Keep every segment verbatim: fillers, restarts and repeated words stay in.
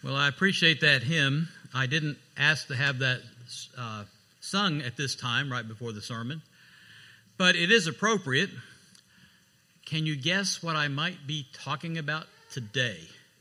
Well, I appreciate that hymn. I didn't ask to have that uh, sung at this time, right before the sermon, but it is appropriate. Can you guess what I might be talking about today?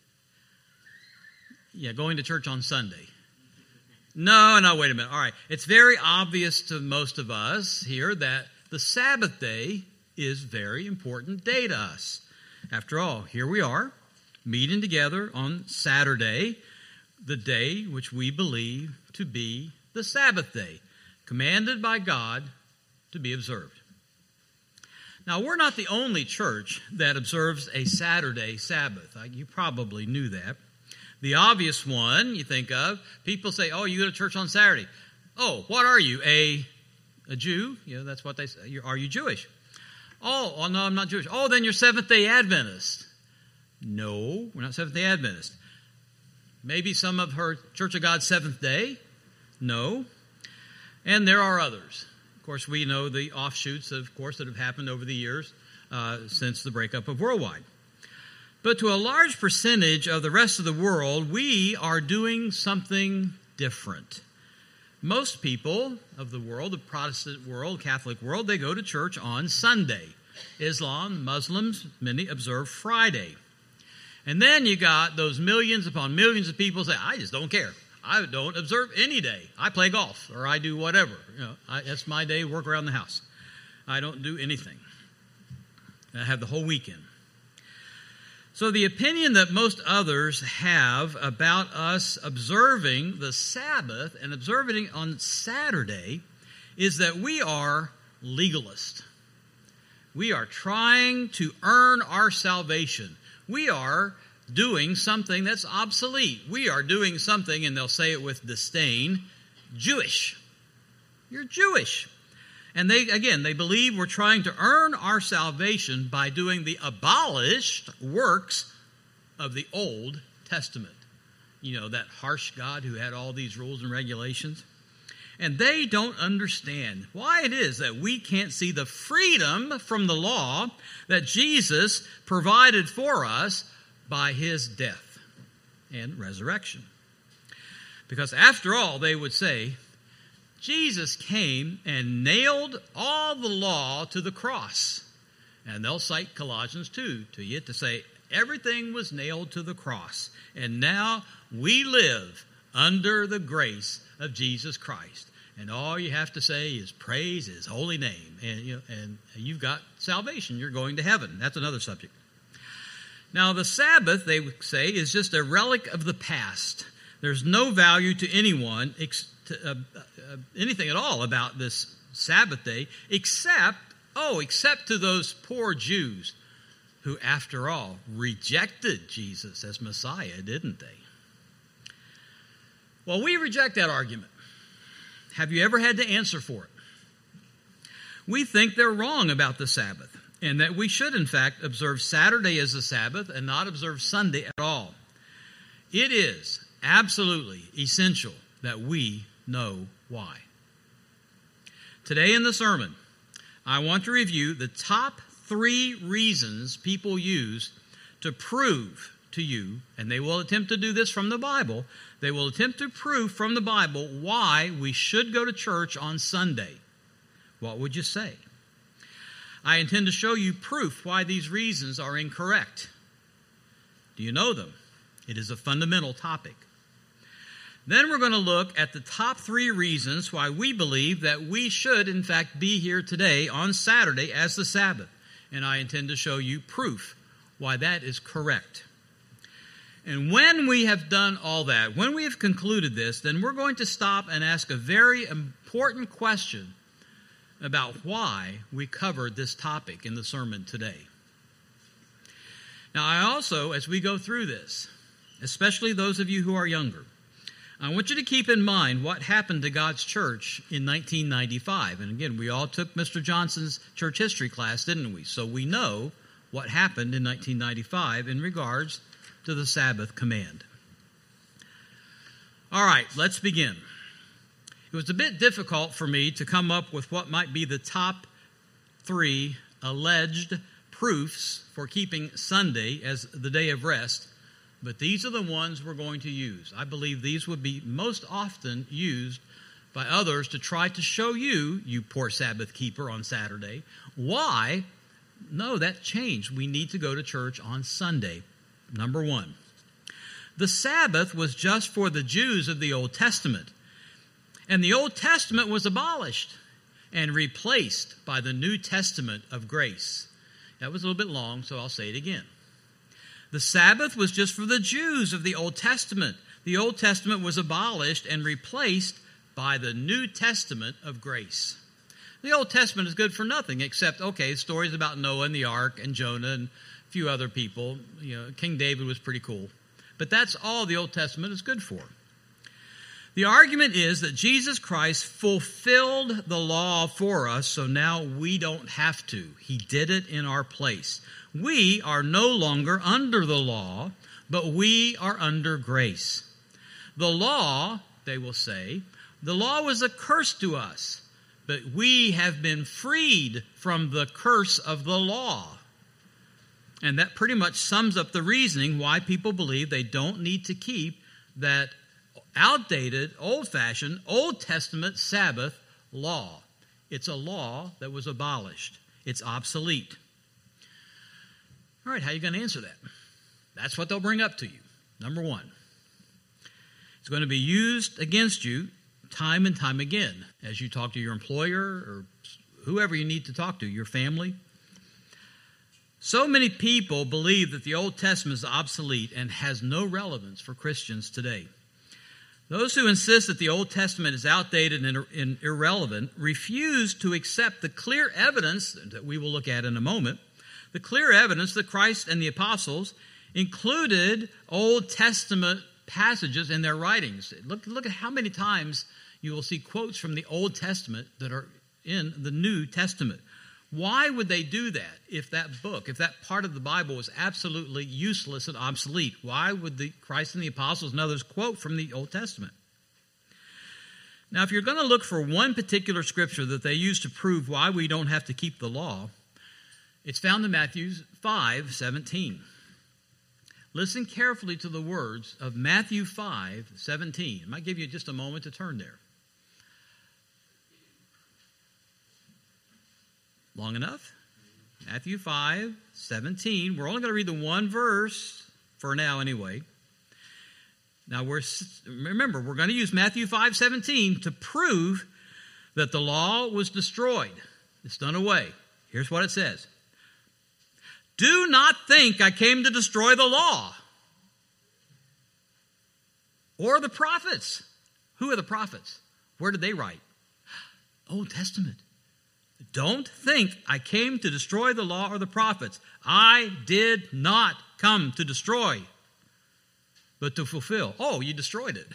Yeah, going to church on Sunday. No, no, wait a minute. All right. It's very obvious to most of us here that the Sabbath day is a very important day to us. After all, here we are, meeting together on Saturday, the day which we believe to be the Sabbath day, commanded by God to be observed. Now, we're not the only church that observes a Saturday Sabbath. You probably knew that. The obvious one you think of, people say, oh, you go to church on Saturday. Oh, what are you, a, a Jew? You know, that's what they say. Are you Jewish? Oh, oh, no, I'm not Jewish. Oh, then you're Seventh-day Adventist. No, we're not Seventh-day Adventist. Maybe some of her Church of God Seventh Day? No. And there are others. Of course, we know the offshoots, of course, that have happened over the years uh, since the breakup of Worldwide. But to a large percentage of the rest of the world, we are doing something different. Most people of the world, the Protestant world, Catholic world, they go to church on Sunday. Islam, Muslims, many observe Friday. And then you got those millions upon millions of people say, I just don't care. I don't observe any day. I play golf or I do whatever. You know, I, that's my day, work around the house. I don't do anything. I have the whole weekend. So the opinion that most others have about us observing the Sabbath and observing it on Saturday is that we are legalists. We are trying to earn our salvation. We are doing something that's obsolete. We are doing something, and they'll say it with disdain, Jewish. You're Jewish. And they, again, they believe we're trying to earn our salvation by doing the abolished works of the Old Testament. You know, that harsh God who had all these rules and regulations. And they don't understand why it is that we can't see the freedom from the law that Jesus provided for us by his death and resurrection. Because after all, they would say, Jesus came and nailed all the law to the cross. And they'll cite Colossians two to you to say everything was nailed to the cross. And now we live under the grace of Jesus Christ. And all you have to say is praise his holy name. And, you know, and you've got salvation. You're going to heaven. That's another subject. Now, the Sabbath, they would say, is just a relic of the past. There's no value to anyone ex- To, uh, uh, anything at all about this Sabbath day, except, oh, except to those poor Jews who, after all, rejected Jesus as Messiah, didn't they? Well, we reject that argument. Have you ever had to answer for it? We think they're wrong about the Sabbath, and that we should, in fact, observe Saturday as the Sabbath and not observe Sunday at all. It is absolutely essential that we know why. Today in the sermon, I want to review the top three reasons people use to prove to you, and they will attempt to do this from the Bible, they will attempt to prove from the Bible why we should go to church on Sunday. What would you say? I intend to show you proof why these reasons are incorrect. Do you know them? It is a fundamental topic. Then we're going to look at the top three reasons why we believe that we should, in fact, be here today on Saturday as the Sabbath. And I intend to show you proof why that is correct. And when we have done all that, when we have concluded this, then we're going to stop and ask a very important question about why we covered this topic in the sermon today. Now, I also, as we go through this, especially those of you who are younger, I want you to keep in mind what happened to God's church in nineteen ninety-five. And again, we all took Mister Johnson's church history class, didn't we? So we know what happened in nineteen ninety-five in regards to the Sabbath command. All right, let's begin. It was a bit difficult for me to come up with what might be the top three alleged proofs for keeping Sunday as the day of rest but these are the ones we're going to use. I believe these would be most often used by others to try to show you, you poor Sabbath keeper on Saturday, why, no, that changed. We need to go to church on Sunday. Number one, the Sabbath was just for the Jews of the Old Testament, and the Old Testament was abolished and replaced by the New Testament of grace. That was a little bit long, so I'll say it again. The Sabbath was just for the Jews of the Old Testament. The Old Testament was abolished and replaced by the New Testament of grace. The Old Testament is good for nothing except, okay, stories about Noah and the ark and Jonah and a few other people. You know, King David was pretty cool. But that's all the Old Testament is good for. The argument is that Jesus Christ fulfilled the law for us, so now we don't have to. He did it in our place. We are no longer under the law, but we are under grace. The law, they will say, the law was a curse to us, but we have been freed from the curse of the law. And that pretty much sums up the reasoning why people believe they don't need to keep that outdated, old-fashioned, Old Testament Sabbath law. It's a law that was abolished. It's obsolete. All right, how are you going to answer that? That's what they'll bring up to you. Number one, it's going to be used against you time and time again as you talk to your employer or whoever you need to talk to, your family. So many people believe that the Old Testament is obsolete and has no relevance for Christians today. Those who insist that the Old Testament is outdated and irrelevant refuse to accept the clear evidence that we will look at in a moment, the clear evidence that Christ and the apostles included Old Testament passages in their writings. Look, look at how many times you will see quotes from the Old Testament that are in the New Testament. Why would they do that if that book, if that part of the Bible was absolutely useless and obsolete? Why would the Christ and the apostles and others quote from the Old Testament? Now, if you're going to look for one particular scripture that they use to prove why we don't have to keep the law, it's found in Matthew five seventeen. Listen carefully to the words of Matthew five seventeen. I might give you just a moment to turn there. Long enough? Matthew five seventeen. We're only going to read the one verse for now anyway. Now, we're remember, we're going to use Matthew five seventeen to prove that the law was destroyed. It's done away. Here's what it says. Do not think I came to destroy the law or the prophets. Who are the prophets? Where did they write? Old Testament. Don't think I came to destroy the law or the prophets. I did not come to destroy, but to fulfill. Oh, you destroyed it.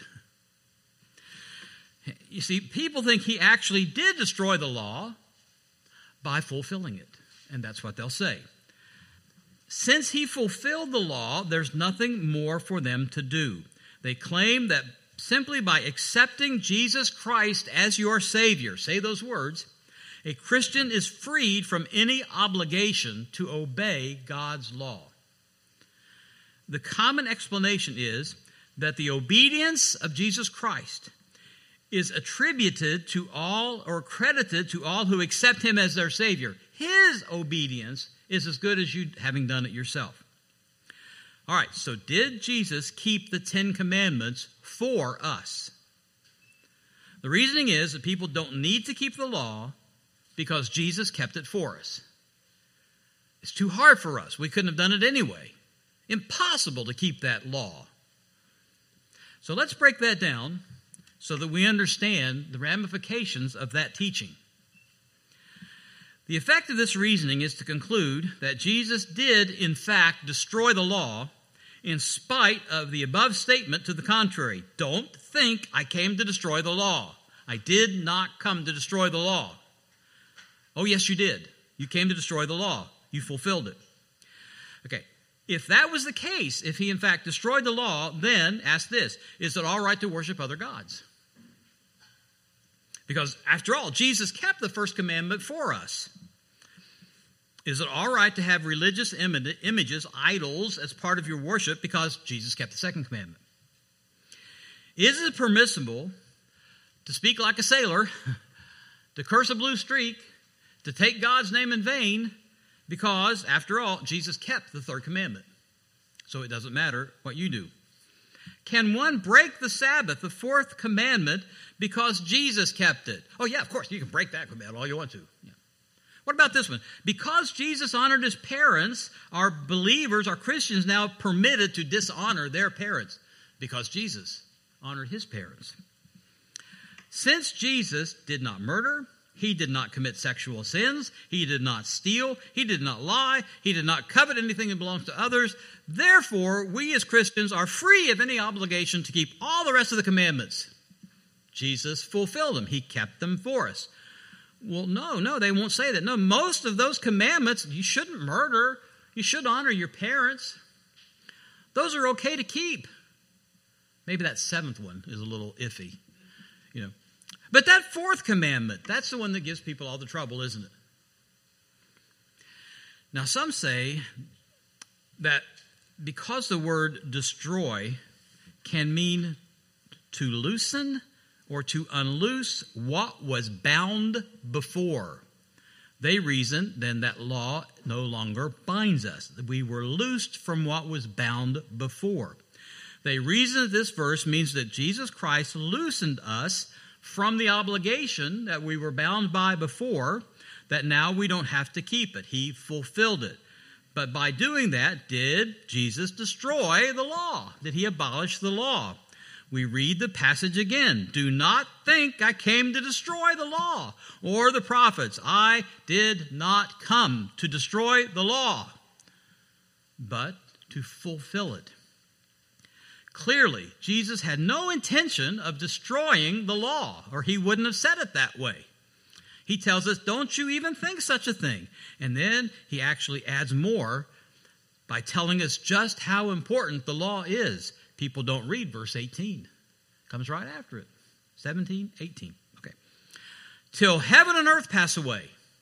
You see, people think he actually did destroy the law by fulfilling it. And that's what they'll say. Since he fulfilled the law, there's nothing more for them to do. They claim that simply by accepting Jesus Christ as your Savior, say those words, a Christian is freed from any obligation to obey God's law. The common explanation is that the obedience of Jesus Christ is attributed to all or credited to all who accept him as their Savior. His obedience is as good as you having done it yourself. All right, so did Jesus keep the Ten Commandments for us? The reasoning is that people don't need to keep the law because Jesus kept it for us. It's too hard for us. We couldn't have done it anyway. Impossible to keep that law. So let's break that down so that we understand the ramifications of that teaching. The effect of this reasoning is to conclude that Jesus did, in fact, destroy the law in spite of the above statement to the contrary. Don't think I came to destroy the law. I did not come to destroy the law. Oh, yes, you did. You came to destroy the law. You fulfilled it. Okay, if that was the case, if he in fact destroyed the law, then ask this, is it all right to worship other gods? Because after all, Jesus kept the first commandment for us. Is it all right to have religious im- images, idols, as part of your worship because Jesus kept the second commandment? Is it permissible to speak like a sailor, to curse a blue streak, to take God's name in vain, because, after all, Jesus kept the third commandment? So it doesn't matter what you do. Can one break the Sabbath, the fourth commandment, because Jesus kept it? Oh, yeah, of course, you can break that commandment all you want to. Yeah. What about this one? Because Jesus honored his parents, are believers, are Christians now permitted to dishonor their parents because Jesus honored his parents. Since Jesus did not murder, he did not commit sexual sins, he did not steal, he did not lie, he did not covet anything that belongs to others, therefore, we as Christians are free of any obligation to keep all the rest of the commandments. Jesus fulfilled them. He kept them for us. Well, no, no, they won't say that. No, most of those commandments, you shouldn't murder. You should honor your parents. Those are okay to keep. Maybe that seventh one is a little iffy, you know. But that fourth commandment, that's the one that gives people all the trouble, isn't it? Now, some say that because the word destroy can mean to loosen or to unloose what was bound before, they reason then that law no longer binds us. We were loosed from what was bound before. They reason that this verse means that Jesus Christ loosened us from the obligation that we were bound by before, that now we don't have to keep it. He fulfilled it. But by doing that, did Jesus destroy the law? Did he abolish the law? We read the passage again. Do not think I came to destroy the law or the prophets. I did not come to destroy the law, but to fulfill it. Clearly, Jesus had no intention of destroying the law, or he wouldn't have said it that way. He tells us, don't you even think such a thing. And then he actually adds more by telling us just how important the law is. People don't read verse eighteen. Comes right after it. seventeen, eighteen. Okay. Till heaven and earth pass away,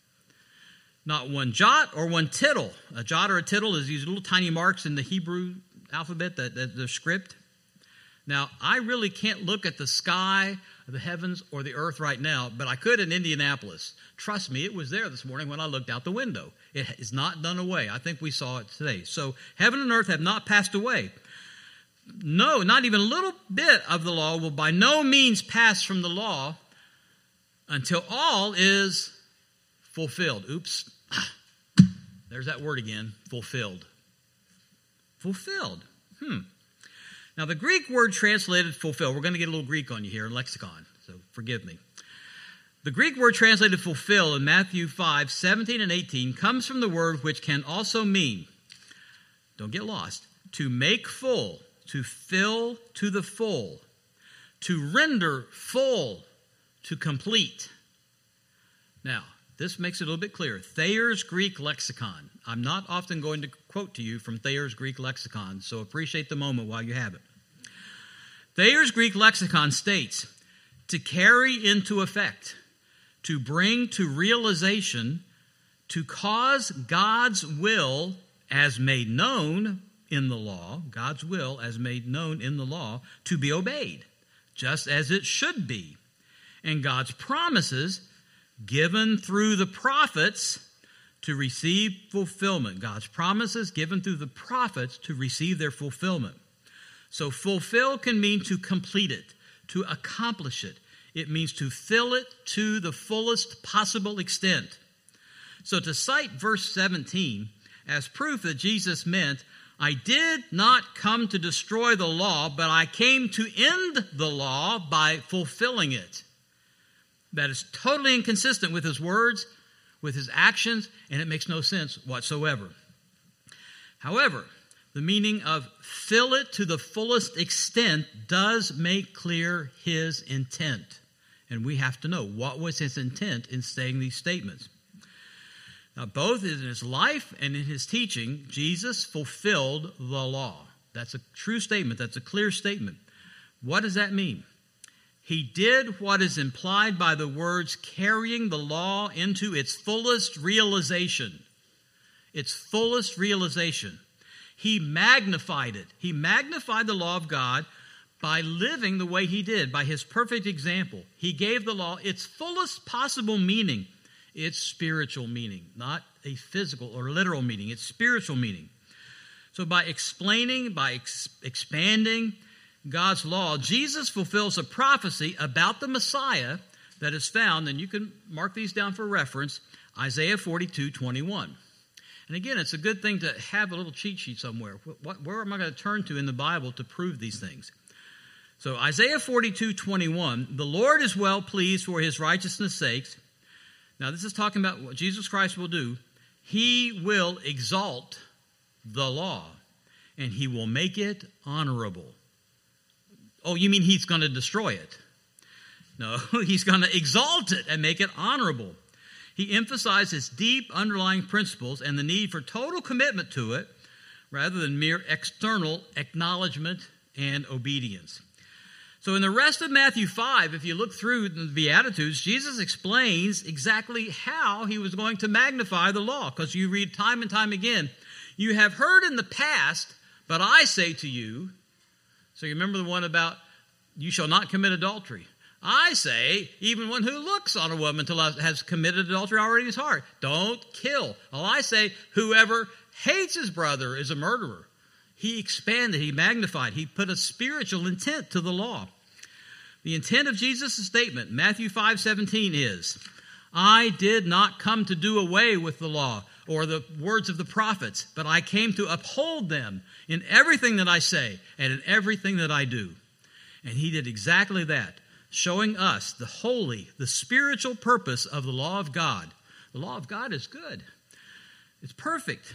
not one jot or one tittle. A jot or a tittle is these little tiny marks in the Hebrew alphabet, that, that the script. Now, I really can't look at the sky, the heavens, or the earth right now, but I could in Indianapolis. Trust me, it was there this morning when I looked out the window. It is not done away. I think we saw it today. So heaven and earth have not passed away. No, not even a little bit of the law will by no means pass from the law until all is fulfilled. Oops. There's that word again, fulfilled. Fulfilled. Hmm. Now, the Greek word translated fulfill, we're going to get a little Greek on you here in lexicon, so forgive me. The Greek word translated fulfill in Matthew five, seventeen and eighteen comes from the word which can also mean, don't get lost, to make full, to fill to the full, to render full, to complete. Now, this makes it a little bit clearer. Thayer's Greek lexicon. I'm not often going to quote to you from Thayer's Greek lexicon, so appreciate the moment while you have it. Thayer's Greek lexicon states, to carry into effect, to bring to realization, to cause God's will as made known in the law, God's will as made known in the law, to be obeyed, just as it should be, and God's promises given through the prophets to receive fulfillment. God's promises given through the prophets to receive their fulfillment. So fulfill can mean to complete it, to accomplish it. It means to fill it to the fullest possible extent. So to cite verse seventeen as proof that Jesus meant, I did not come to destroy the law, but I came to end the law by fulfilling it. That is totally inconsistent with his words, with his actions, and it makes no sense whatsoever. However, the meaning of fill it to the fullest extent does make clear his intent. And we have to know what was his intent in saying these statements. Now, both in his life and in his teaching, Jesus fulfilled the law. That's a true statement. That's a clear statement. What does that mean? He did what is implied by the words carrying the law into its fullest realization. its fullest realization. He magnified it. He magnified the law of God by living the way he did, by his perfect example. He gave the law its fullest possible meaning, its spiritual meaning, not a physical or literal meaning, its spiritual meaning. So by explaining, by ex- expanding God's law, Jesus fulfills a prophecy about the Messiah that is found, and you can mark these down for reference, Isaiah forty-two twenty-one. And again, it's a good thing to have a little cheat sheet somewhere. What, where am I going to turn to in the Bible to prove these things? So Isaiah forty-two twenty-one, the Lord is well pleased for his righteousness' sakes. Now this is talking about what Jesus Christ will do. He will exalt the law, and he will make it honorable. Oh, you mean he's going to destroy it? No, he's going to exalt it and make it honorable. He emphasizes deep underlying principles and the need for total commitment to it rather than mere external acknowledgement and obedience. So in the rest of Matthew five, if you look through the Beatitudes, Jesus explains exactly how he was going to magnify the law, because you read time and time again, you have heard in the past, but I say to you. So you remember the one about you shall not commit adultery. I say, even one who looks on a woman until has committed adultery already in his heart. Don't kill. Well, I say, whoever hates his brother is a murderer. He expanded, he magnified, he put a spiritual intent to the law. The intent of Jesus' statement, Matthew five seventeen, is, I did not come to do away with the law or the words of the prophets, but I came to uphold them in everything that I say and in everything that I do. And he did exactly that, showing us the holy, the spiritual purpose of the law of God. The law of God is good. It's perfect.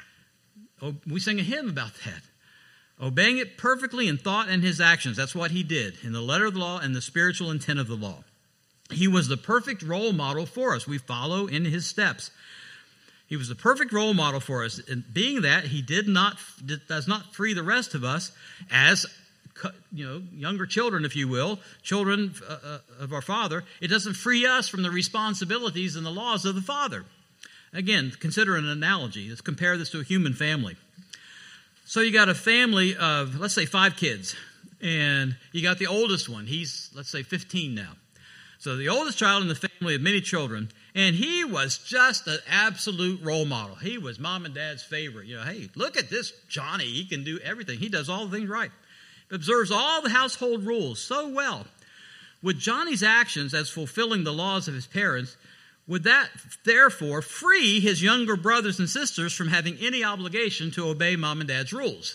Oh, we sing a hymn about that. Obeying it perfectly in thought and his actions. That's what he did in the letter of the law and the spiritual intent of the law. He was the perfect role model for us. We follow in his steps. He was the perfect role model for us. And being that, he did not does not free the rest of us as you know, younger children, if you will, children uh, of our Father. It doesn't free us from the responsibilities and the laws of the Father. Again, consider an analogy. Let's compare this to a human family. So you got a family of, let's say, five kids, and you got the oldest one. He's, let's say, fifteen now. So the oldest child in the family of many children, and he was just an absolute role model. He was mom and dad's favorite. You know, hey, look at this Johnny. He can do everything. He does all the things right. Observes all the household rules so well. Would Johnny's actions as fulfilling the laws of his parents, would that therefore free his younger brothers and sisters from having any obligation to obey mom and dad's rules?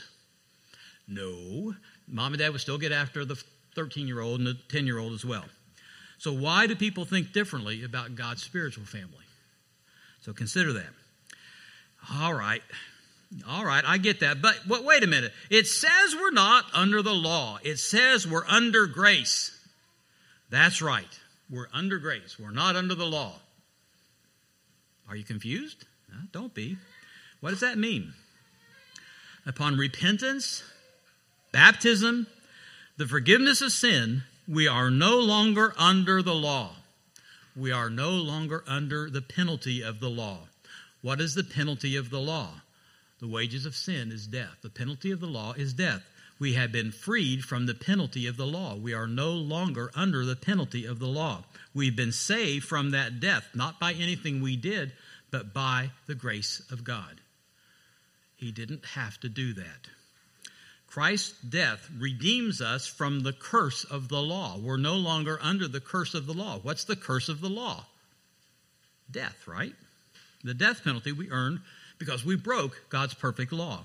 No. Mom and dad would still get after the thirteen-year-old and the ten-year-old as well. So why do people think differently about God's spiritual family? So consider that. All right. All right, I get that. But, but wait a minute. It says we're not under the law. It says we're under grace. That's right. We're under grace. We're not under the law. Are you confused? No, don't be. What does that mean? Upon repentance, baptism, the forgiveness of sin, we are no longer under the law. We are no longer under the penalty of the law. What is the penalty of the law? The wages of sin is death. The penalty of the law is death. We have been freed from the penalty of the law. We are no longer under the penalty of the law. We've been saved from that death, not by anything we did, but by the grace of God. He didn't have to do that. Christ's death redeems us from the curse of the law. We're no longer under the curse of the law. What's the curse of the law? Death, right? The death penalty we earned because we broke God's perfect law.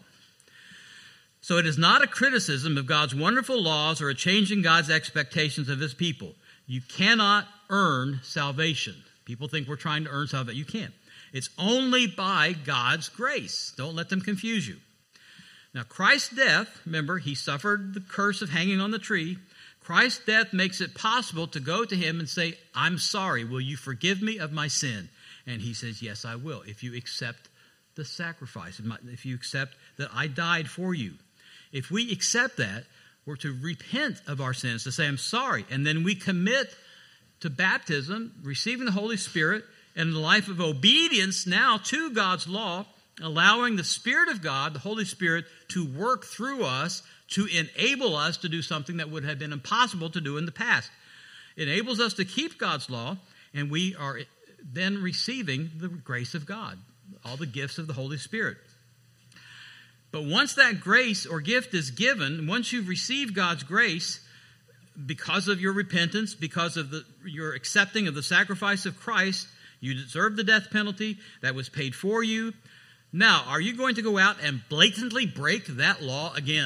So it is not a criticism of God's wonderful laws or a change in God's expectations of his people. You cannot earn salvation. People think we're trying to earn salvation. You can't. It's only by God's grace. Don't let them confuse you. Now, Christ's death, remember, he suffered the curse of hanging on the tree. Christ's death makes it possible to go to him and say, I'm sorry, will you forgive me of my sin? And he says, yes, I will, if you accept the sacrifice, if you accept that I died for you. If we accept that, we're to repent of our sins, to say, I'm sorry. And then we commit to baptism, receiving the Holy Spirit, and the life of obedience now to God's law, allowing the Spirit of God, the Holy Spirit, to work through us to enable us to do something that would have been impossible to do in the past. It enables us to keep God's law, and we are then receiving the grace of God, all the gifts of the Holy Spirit. But once that grace or gift is given, once you've received God's grace, because of your repentance, because of the, your accepting of the sacrifice of Christ, you deserve the death penalty that was paid for you. Now, are you going to go out and blatantly break that law again?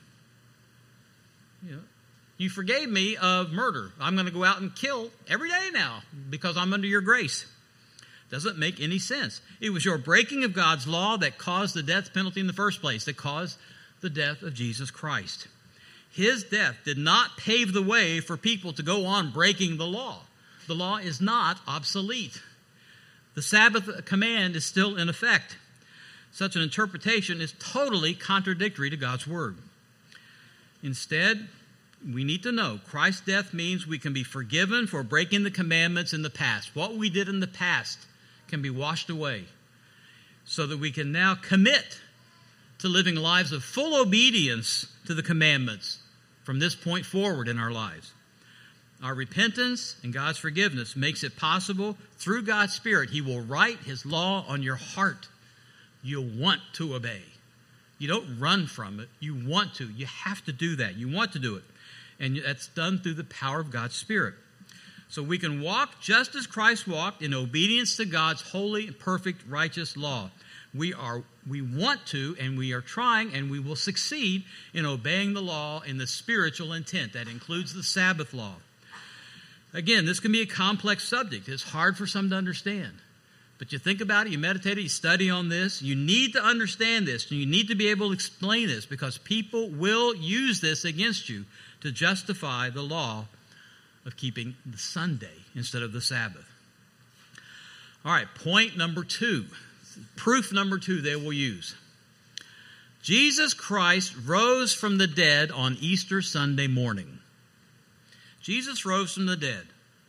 You know, you forgave me of murder. I'm going to go out and kill every day now because I'm under your grace. Doesn't make any sense. It was your breaking of God's law that caused the death penalty in the first place, that caused the death of Jesus Christ. His death did not pave the way for people to go on breaking the law. The law is not obsolete. The Sabbath command is still in effect. Such an interpretation is totally contradictory to God's word. Instead, we need to know Christ's death means we can be forgiven for breaking the commandments in the past. What we did in the past can be washed away so that we can now commit to living lives of full obedience to the commandments from this point forward in our lives. Our repentance and God's forgiveness makes it possible through God's Spirit. He will write His law on your heart. You'll want to obey. You don't run from it. You want to. You have to do that. You want to do it. And that's done through the power of God's Spirit. So we can walk just as Christ walked in obedience to God's holy, perfect, righteous law. We are, we want to, and we are trying, and we will succeed in obeying the law in the spiritual intent. That includes the Sabbath law. Again, this can be a complex subject. It's hard for some to understand. But you think about it, you meditate it, you study on this. You need to understand this. And you need to be able to explain this because people will use this against you to justify the law of keeping the Sunday instead of the Sabbath. All right, point number two. Proof number two they will use. Jesus Christ rose from the dead on Easter Sunday morning. Jesus rose from the dead.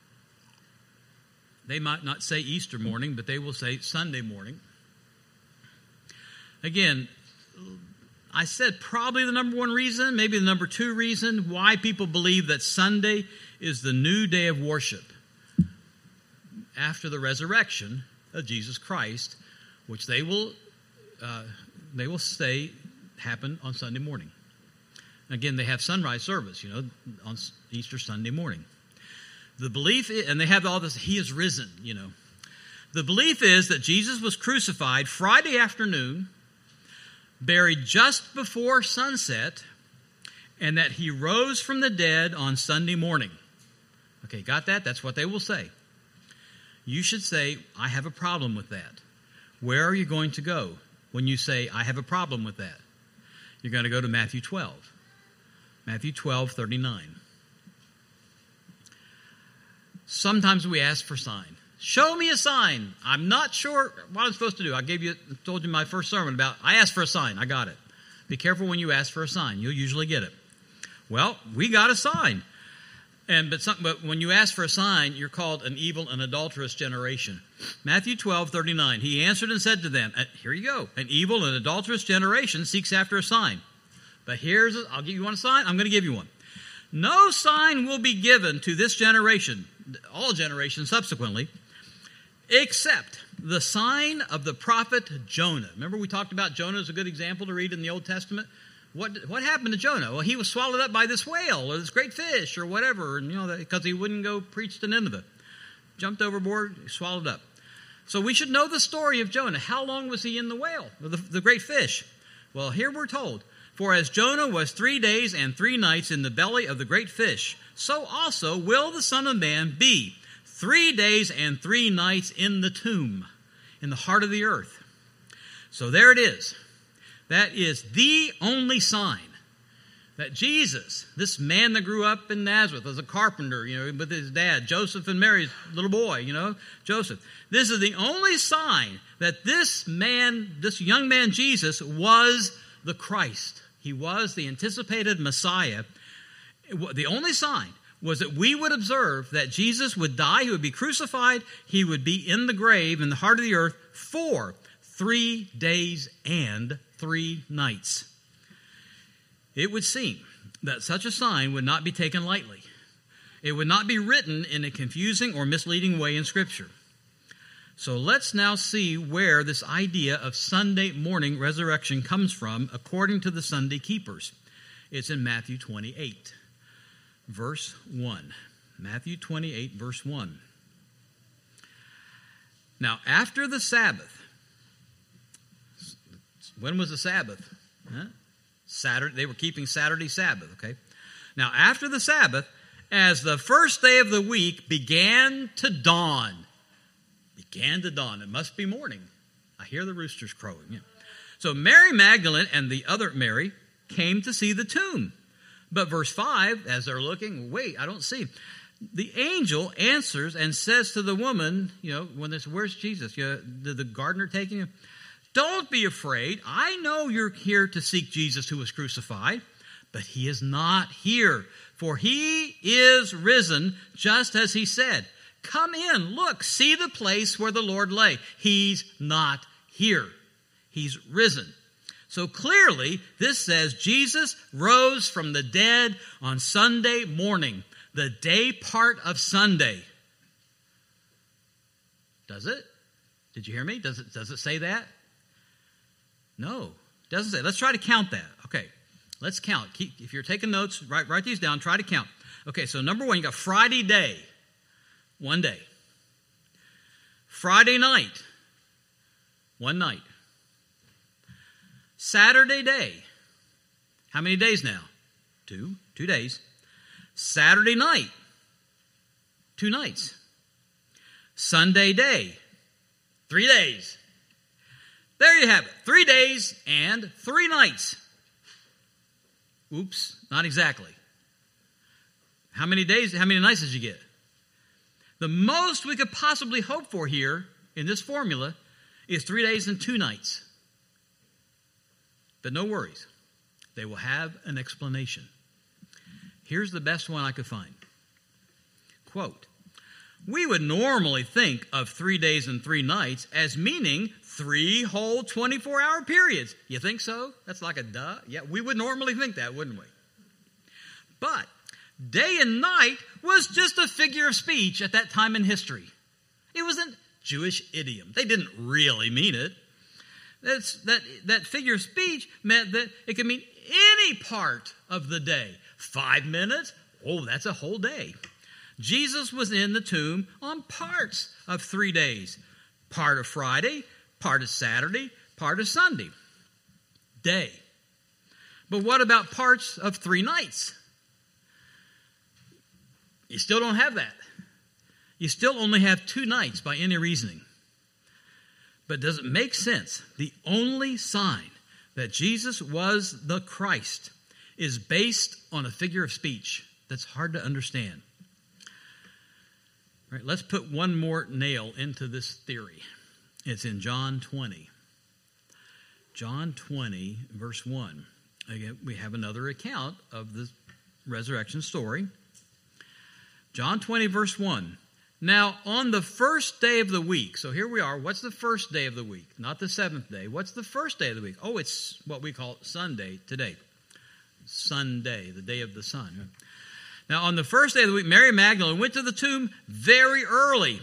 They might not say Easter morning, but they will say Sunday morning. Again, I said probably the number one reason, maybe the number two reason why people believe that Sunday is the new day of worship after the resurrection of Jesus Christ, which they will uh, they will say happened on Sunday morning. Again, they have sunrise service, you know, on Easter Sunday morning. The belief, is, and they have all this, He is risen, you know. The belief is that Jesus was crucified Friday afternoon, buried just before sunset, and that He rose from the dead on Sunday morning. Okay, got that? That's what they will say. You should say, I have a problem with that. Where are you going to go when you say, I have a problem with that? You're going to go to Matthew twelve. Matthew twelve, thirty-nine. Sometimes we ask for sign. Show me a sign. I'm not sure what I'm supposed to do. I gave you, told you my first sermon about, I asked for a sign. I got it. Be careful when you ask for a sign. You'll usually get it. Well, we got a sign. And but, some, but when you ask for a sign, you're called an evil and adulterous generation. Matthew twelve, thirty-nine. He answered and said to them, here you go. An evil and adulterous generation seeks after a sign. But here's, a, I'll give you one sign. I'm going to give you one. No sign will be given to this generation, all generations subsequently, except the sign of the prophet Jonah. Remember we talked about Jonah as a good example to read in the Old Testament? What what happened to Jonah? Well, he was swallowed up by this whale or this great fish or whatever, and you know, because he wouldn't go preach to Nineveh. Jumped overboard, swallowed up. So we should know the story of Jonah. How long was he in the whale, the, the great fish? Well, here we're told, for as Jonah was three days and three nights in the belly of the great fish, so also will the Son of Man be three days and three nights in the tomb, in the heart of the earth. So there it is. That is the only sign that Jesus, this man that grew up in Nazareth as a carpenter, you know, with his dad, Joseph and Mary's little boy, you know, Joseph. This is the only sign that this man, this young man Jesus, was the Christ. He was the anticipated Messiah. The only sign was that we would observe that Jesus would die, he would be crucified, he would be in the grave, in the heart of the earth, for three days and three nights. It would seem that such a sign would not be taken lightly. It would not be written in a confusing or misleading way in Scripture. So let's now see where this idea of Sunday morning resurrection comes from according to the Sunday keepers. It's in Matthew twenty-eight, verse one. Matthew twenty-eight, verse one. Now, after the Sabbath, when was the Sabbath? Huh? Saturday. They were keeping Saturday Sabbath, okay? Now, after the Sabbath, as the first day of the week began to dawn, began to dawn. It must be morning. I hear the roosters crowing. Yeah. So Mary Magdalene and the other Mary came to see the tomb. But verse five, as they're looking, wait, I don't see. The angel answers and says to the woman, you know, when this, where's Jesus? You know, did the gardener take him? Don't be afraid. I know you're here to seek Jesus who was crucified, but he is not here, for he is risen, just as he said. Come in, look, see the place where the Lord lay. He's not here. He's risen. So clearly, this says Jesus rose from the dead on Sunday morning, the day part of Sunday. Does it? Did you hear me? Does it, does it say that? No, it doesn't say. Let's try to count that. Okay, let's count. Keep, if you're taking notes, write, write these down. Try to count. Okay, so number one, you got Friday day. One day. Friday night. One night. Saturday day. How many days now? Two. Two days. Saturday night. Two nights. Sunday day. Three days. There you have it. Three days and three nights. Oops, not exactly. How many days, how many nights did you get? The most we could possibly hope for here in this formula is three days and two nights. But no worries. They will have an explanation. Here's the best one I could find. Quote, we would normally think of three days and three nights as meaning three whole twenty-four hour periods. You think so? That's like a duh. Yeah, we would normally think that, wouldn't we? But day and night was just a figure of speech at that time in history. It was a Jewish idiom. They didn't really mean it. That's, that, that figure of speech meant that it could mean any part of the day. Five minutes? Oh, that's a whole day. Jesus was in the tomb on parts of three days. Part of Friday, part of Saturday, part of Sunday. Day. But what about parts of three nights? You still don't have that. You still only have two nights by any reasoning. But does it make sense? The only sign that Jesus was the Christ is based on a figure of speech that's hard to understand. All right, let's put one more nail into this theory. It's in John twenty. John twenty, verse one. Again, we have another account of the resurrection story. John twenty, verse one. Now, on the first day of the week, so here we are. What's the first day of the week? Not the seventh day. What's the first day of the week? Oh, it's what we call Sunday today. Sunday, the day of the sun. Now, on the first day of the week, Mary Magdalene went to the tomb very early.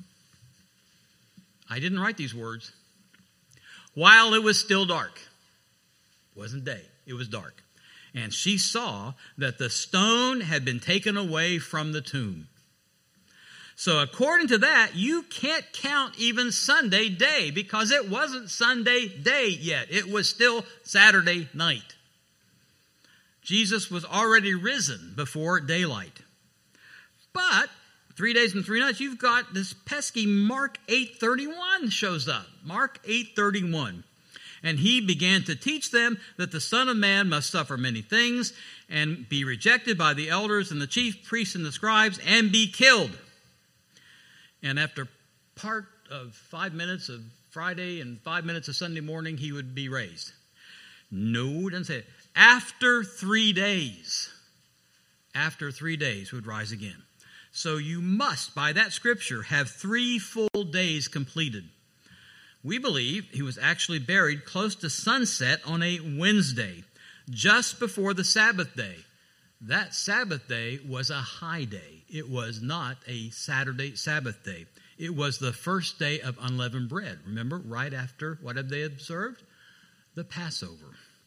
I didn't write these words. While it was still dark. It wasn't day. It was dark. And she saw that the stone had been taken away from the tomb. So according to that, you can't count even Sunday day because it wasn't Sunday day yet. It was still Saturday night. Jesus was already risen before daylight. But three days and three nights, you've got this pesky Mark eight thirty-one shows up. Mark eight thirty-one. And he began to teach them that the Son of Man must suffer many things and be rejected by the elders and the chief priests and the scribes and be killed. And after part of five minutes of Friday and five minutes of Sunday morning, he would be raised. No, it doesn't say it. After three days, after three days would rise again. So you must, by that scripture, have three full days completed. We believe he was actually buried close to sunset on a Wednesday, just before the Sabbath day. That Sabbath day was a high day. It was not a Saturday Sabbath day. It was the first day of unleavened bread. Remember, right after, what had they observed? The Passover.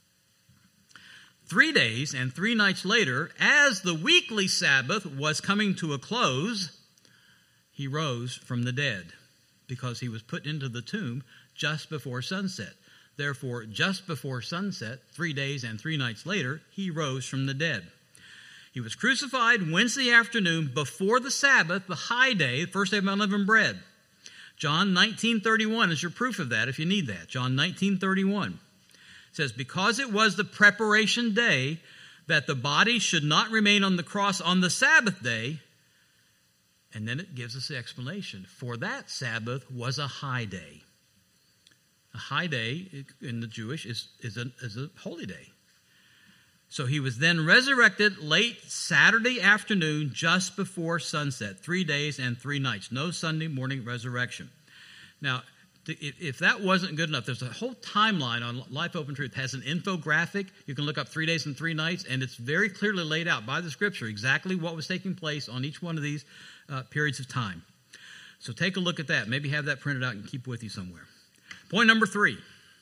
Three days and three nights later, as the weekly Sabbath was coming to a close, he rose from the dead because he was put into the tomb just before sunset. Therefore, just before sunset, three days and three nights later, he rose from the dead. He was crucified Wednesday afternoon before the Sabbath, the high day, the first day of unleavened bread. John nineteen thirty-one is your proof of that if you need that. John nineteen thirty-one says, because it was the preparation day that the body should not remain on the cross on the Sabbath day. And then it gives us the explanation. For that Sabbath was a high day. A high day in the Jewish is, is, a, is a holy day. So he was then resurrected late Saturday afternoon just before sunset. Three days and three nights. No Sunday morning resurrection. Now, if that wasn't good enough, there's a whole timeline on Life Open Truth. It has an infographic. You can look up three days and three nights, and it's very clearly laid out by the Scripture exactly what was taking place on each one of these uh, periods of time. So take a look at that. Maybe have that printed out and keep with you somewhere. Point number three.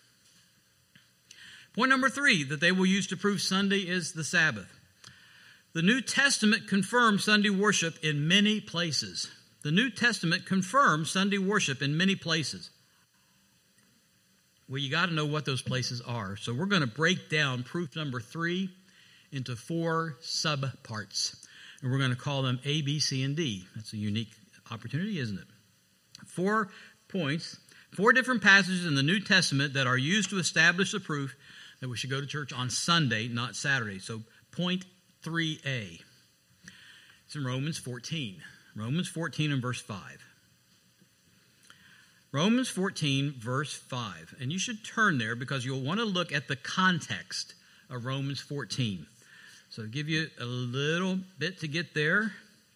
Point number three that they will use to prove Sunday is the Sabbath. The New Testament confirms Sunday worship in many places. The New Testament confirms Sunday worship in many places. Well, you got to know what those places are. So we're going to break down proof number three into four subparts. And we're going to call them A, B, C, and D. That's a unique opportunity, isn't it? Four points, four different passages in the New Testament that are used to establish the proof that we should go to church on Sunday, not Saturday. So point three A. It's in Romans fourteen. Romans fourteen and verse five. Romans fourteen, verse five. And you should turn there because you'll want to look at the context of Romans fourteen. So I'll give you a little bit to get there.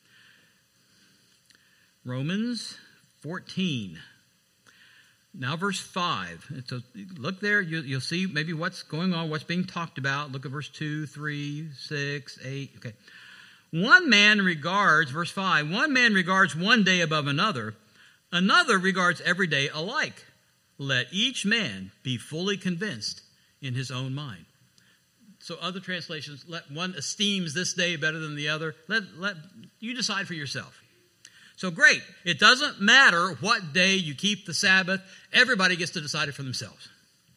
Romans fourteen. Now verse five. So look there. You'll see maybe what's going on, what's being talked about. Look at verse two, three, six, eight. Okay. One man regards, verse five, one man regards one day above another. Another regards every day alike. Let each man be fully convinced in his own mind. So other translations, let one esteems this day better than the other. Let, let you decide for yourself. So great. It doesn't matter what day you keep the Sabbath. Everybody gets to decide it for themselves.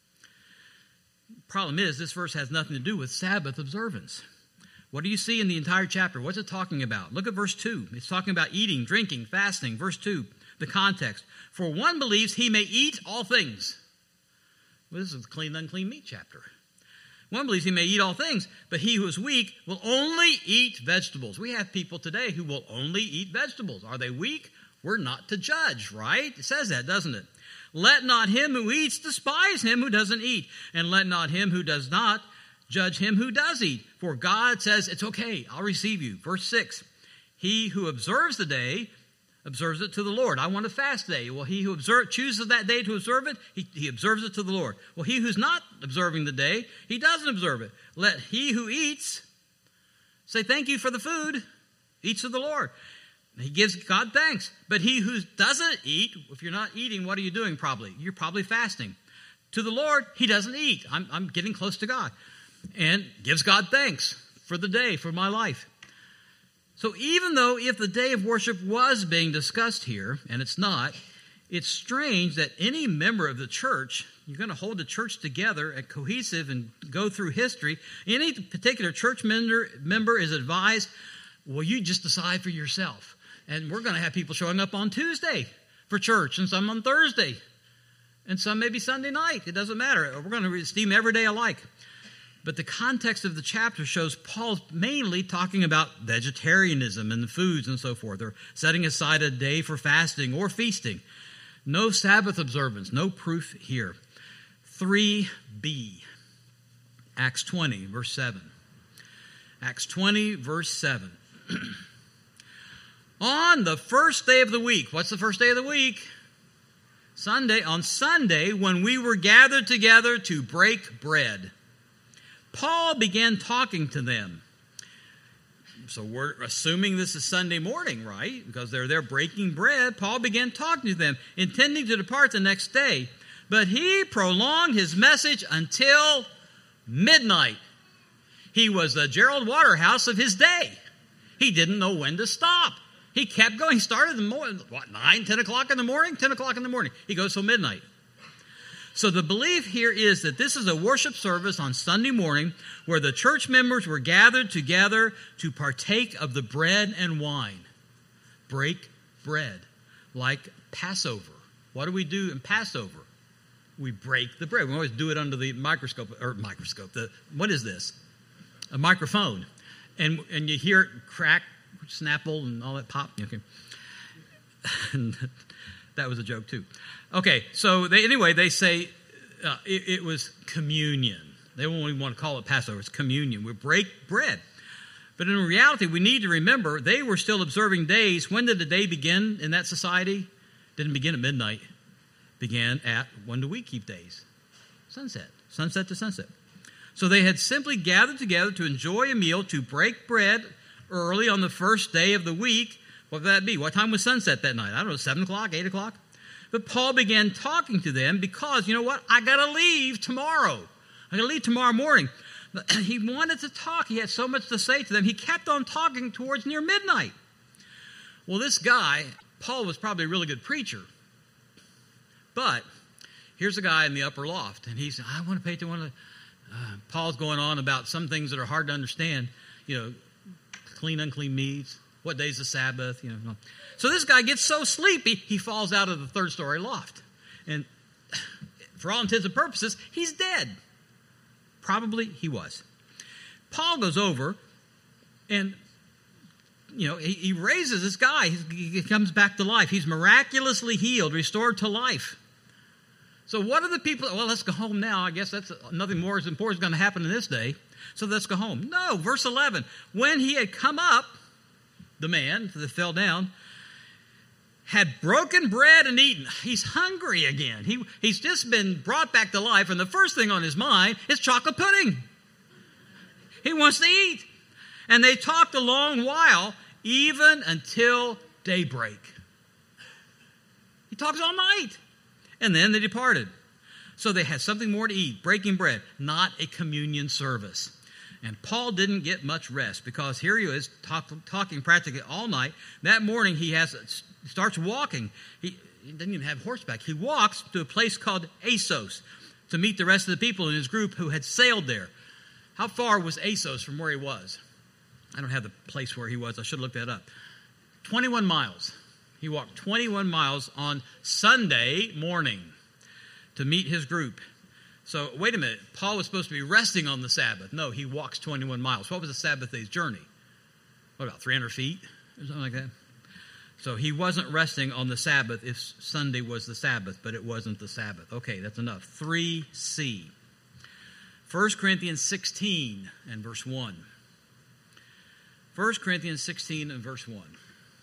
Problem is, this verse has nothing to do with Sabbath observance. What do you see in the entire chapter? What's it talking about? Look at verse two. It's talking about eating, drinking, fasting. Verse two. The context. For one believes he may eat all things. Well, this is the clean, unclean meat chapter. One believes he may eat all things, but he who is weak will only eat vegetables. We have people today who will only eat vegetables. Are they weak? We're not to judge, right? It says that, doesn't it? Let not him who eats despise him who doesn't eat, and let not him who does not judge him who does eat. For God says, it's okay, I'll receive you. Verse six, he who observes the day observes it to the Lord. I want a fast day. Well, he who observe, chooses that day to observe it, he, he observes it to the Lord. Well, he who's not observing the day, he doesn't observe it. Let he who eats say thank you for the food, eats to the Lord. He gives God thanks. But he who doesn't eat, if you're not eating, what are you doing probably? You're probably fasting. To the Lord, he doesn't eat. I'm, I'm getting close to God. And gives God thanks for the day, for my life. So even though if the day of worship was being discussed here, and it's not, it's strange that any member of the church, you're going to hold the church together and cohesive and go through history, any particular church member, member is advised, well, you just decide for yourself. And we're going to have people showing up on Tuesday for church, and some on Thursday, and some maybe Sunday night. It doesn't matter. We're going to esteem every day alike. But the context of the chapter shows Paul's mainly talking about vegetarianism and the foods and so forth. They're setting aside a day for fasting or feasting. No Sabbath observance, no proof here. three B, Acts twenty, verse seven. Acts twenty, verse seven. On the first day of the week, what's the first day of the week? Sunday, on Sunday, when we were gathered together to break bread, Paul began talking to them. So we're assuming this is Sunday morning, right? Because they're there breaking bread. Paul began talking to them, intending to depart the next day. But he prolonged his message until midnight. He was the Gerald Waterhouse of his day. He didn't know when to stop. He kept going. He started in the morning, what, nine, ten o'clock in the morning? ten o'clock in the morning. He goes till midnight. So the belief here is that this is a worship service on Sunday morning where the church members were gathered together to partake of the bread and wine. Break bread, like Passover. What do we do in Passover? We break the bread. We always do it under the microscope, or microscope, the, what is this? A microphone. And and you hear it crack, snapple, and all that pop. Okay. And that was a joke too. Okay, so they, anyway, they say uh, it, it was communion. They won't even want to call it Passover. It's communion. We break bread. But in reality, we need to remember they were still observing days. When did the day begin in that society? Didn't begin at midnight. Began at, when do we keep days? Sunset. Sunset to sunset. So they had simply gathered together to enjoy a meal, to break bread early on the first day of the week. What would that be? What time was sunset that night? I don't know, seven o'clock, eight o'clock? But Paul began talking to them because, you know what? I got to leave tomorrow. I got to leave tomorrow morning. But he wanted to talk. He had so much to say to them. He kept on talking towards near midnight. Well, this guy, Paul was probably a really good preacher. But here's a guy in the upper loft, and he said, I want to pay to one of the... Uh, Paul's going on about some things that are hard to understand. You know, clean, unclean meats. What day's the Sabbath? You know. So this guy gets so sleepy, he falls out of the third story loft. And for all intents and purposes, he's dead. Probably he was. Paul goes over and, you know, he, he raises this guy. He, he comes back to life. He's miraculously healed, restored to life. So what are the people? Well, let's go home now. I guess that's nothing more as important is going to happen in this day. So let's go home. No, verse eleven. When he had come up, the man that fell down had broken bread and eaten. He's hungry again. He, he's just been brought back to life, and the first thing on his mind is chocolate pudding. He wants to eat. And they talked a long while, even until daybreak. He talks all night. And then they departed. So they had something more to eat, breaking bread, not a communion service. And Paul didn't get much rest because here he is talk, talking practically all night. That morning he has starts walking. He, he didn't even have horseback. He walks to a place called Assos to meet the rest of the people in his group who had sailed there. How far was Assos from where he was? I don't have the place where he was. I should have looked that up. twenty-one miles. He walked twenty-one miles on Sunday morning to meet his group. So, wait a minute. Paul was supposed to be resting on the Sabbath. No, he walks twenty-one miles. What was a Sabbath day's journey? What, about three hundred feet or something like that? So, he wasn't resting on the Sabbath if Sunday was the Sabbath, but it wasn't the Sabbath. Okay, that's enough. three C. First Corinthians sixteen and verse one. First Corinthians sixteen and verse one.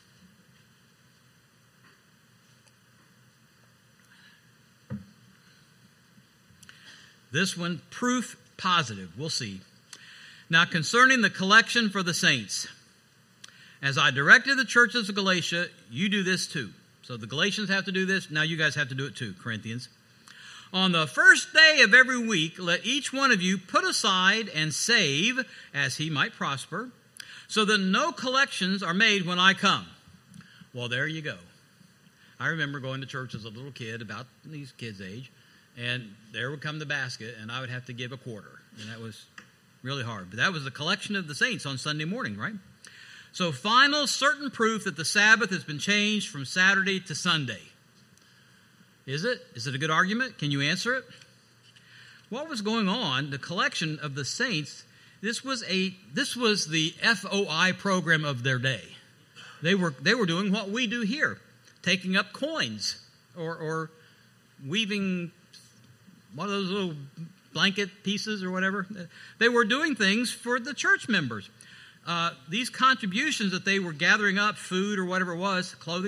This one, proof positive. We'll see. Now, concerning the collection for the saints, as I directed the churches of Galatia, you do this too. So the Galatians have to do this. Now you guys have to do it too, Corinthians. On the first day of every week, let each one of you put aside and save as he might prosper, so that no collections are made when I come. Well, there you go. I remember going to church as a little kid, about these kids' age, and there would come the basket, and I would have to give a quarter. And that was really hard. But that was the collection of the saints on Sunday morning, right? So final certain proof that the Sabbath has been changed from Saturday to Sunday. Is it? Is it a good argument? Can you answer it? What was going on? The collection of the saints, this was a this was the F O I program of their day. They were they were doing what we do here, taking up coins or, or weaving one of those little blanket pieces or whatever. They were doing things for the church members. Uh, these contributions that they were gathering up, food or whatever it was, clothing,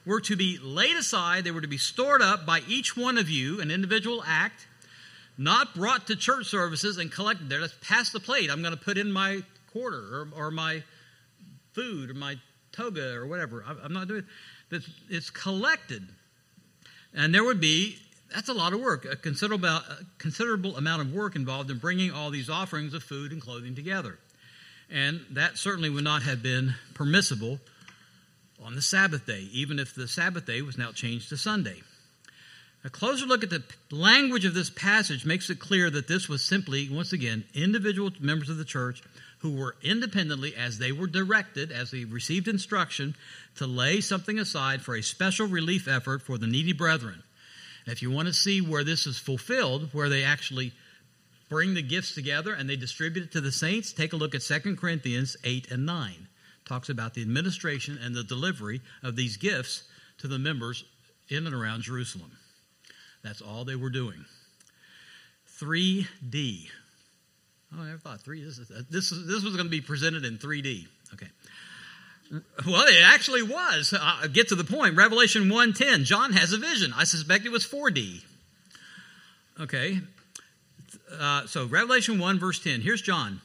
were to be laid aside. They were to be stored up by each one of you, an individual act, not brought to church services and collected there. Let's pass the plate. I'm going to put in my quarter or, or my food or my toga or whatever. I'm not doing it. It's collected. And there would be, that's a lot of work, a considerable, a considerable amount of work involved in bringing all these offerings of food and clothing together. And that certainly would not have been permissible on the Sabbath day, even if the Sabbath day was now changed to Sunday. A closer look at the language of this passage makes it clear that this was simply, once again, individual members of the church who were independently, as they were directed, as they received instruction, to lay something aside for a special relief effort for the needy brethren. And if you want to see where this is fulfilled, where they actually bring the gifts together and they distribute it to the saints, take a look at Second Corinthians eight and nine. It talks about the administration and the delivery of these gifts to the members in and around Jerusalem. That's all they were doing. three D. Oh, I never thought three. This is this is this was going to be presented in three D. Okay. Well, it actually was. I'll get to the point. Revelation one ten. John has a vision. I suspect it was four D. Okay. Uh, so Revelation one verse ten. Here's John.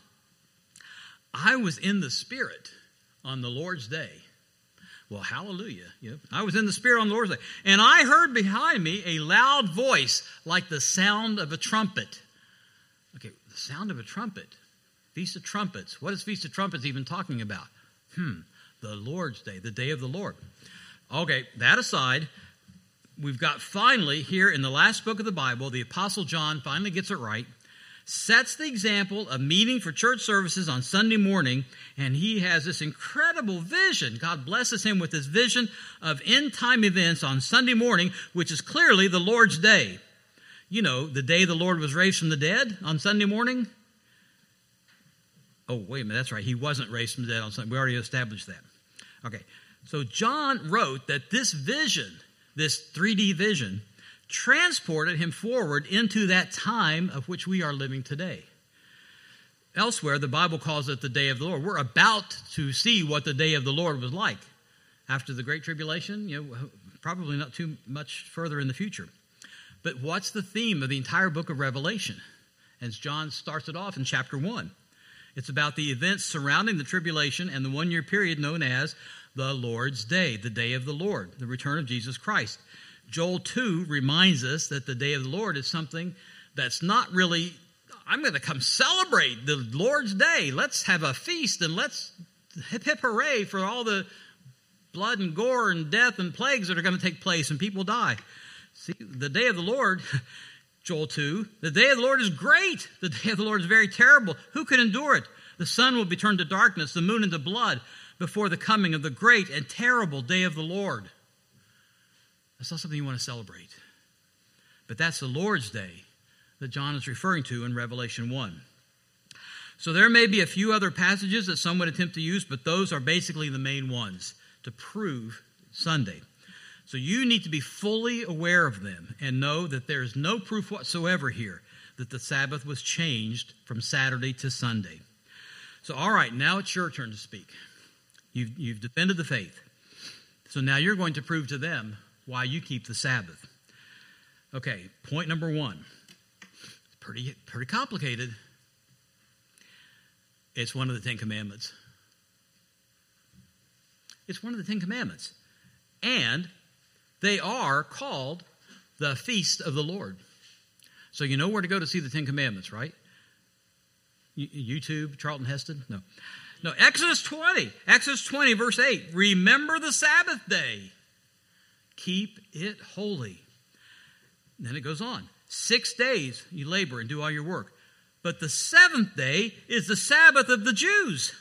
I was in the Spirit on the Lord's day. Well, hallelujah. Yep. I was in the Spirit on the Lord's day. And I heard behind me a loud voice like the sound of a trumpet. Okay, the sound of a trumpet. Feast of Trumpets. What is Feast of Trumpets even talking about? Hmm, the Lord's day, the day of the Lord. Okay, that aside, we've got finally here in the last book of the Bible, the Apostle John finally gets it right, sets the example of meeting for church services on Sunday morning, and he has this incredible vision. God blesses him with this vision of end-time events on Sunday morning, which is clearly the Lord's day. You know, the day the Lord was raised from the dead on Sunday morning. Oh, wait a minute, that's right. He wasn't raised from the dead on Sunday. We already established that. Okay, so John wrote that this vision, this three D vision, transported him forward into that time of which we are living today. Elsewhere, the Bible calls it the day of the Lord. We're about to see what the day of the Lord was like after the Great Tribulation, you know, probably not too much further in the future. But what's the theme of the entire book of Revelation? As John starts it off in chapter one. It's about the events surrounding the tribulation and the one-year period known as the Lord's Day, the day of the Lord, the return of Jesus Christ. Joel two reminds us that the day of the Lord is something that's not really, I'm going to come celebrate the Lord's Day. Let's have a feast and let's hip hip hooray for all the blood and gore and death and plagues that are going to take place and people die. See, the day of the Lord, Joel two, the day of the Lord is great. The day of the Lord is very terrible. Who can endure it? The sun will be turned to darkness, the moon into blood before the coming of the great and terrible day of the Lord. That's not something you want to celebrate. But that's the Lord's Day that John is referring to in Revelation one. So there may be a few other passages that some would attempt to use, but those are basically the main ones to prove Sunday. So you need to be fully aware of them and know that there is no proof whatsoever here that the Sabbath was changed from Saturday to Sunday. So all right, now it's your turn to speak. You've, you've defended the faith. So now you're going to prove to them why you keep the Sabbath. Okay, point number one. It's pretty, pretty complicated. It's one of the Ten Commandments. It's one of the Ten Commandments. And they are called the Feast of the Lord. So you know where to go to see the Ten Commandments, right? YouTube, Charlton Heston? No. No, Exodus twenty. Exodus twenty, verse eight. Remember the Sabbath day. Keep it holy. And then it goes on. Six days you labor and do all your work. But the seventh day is the Sabbath of the Jews.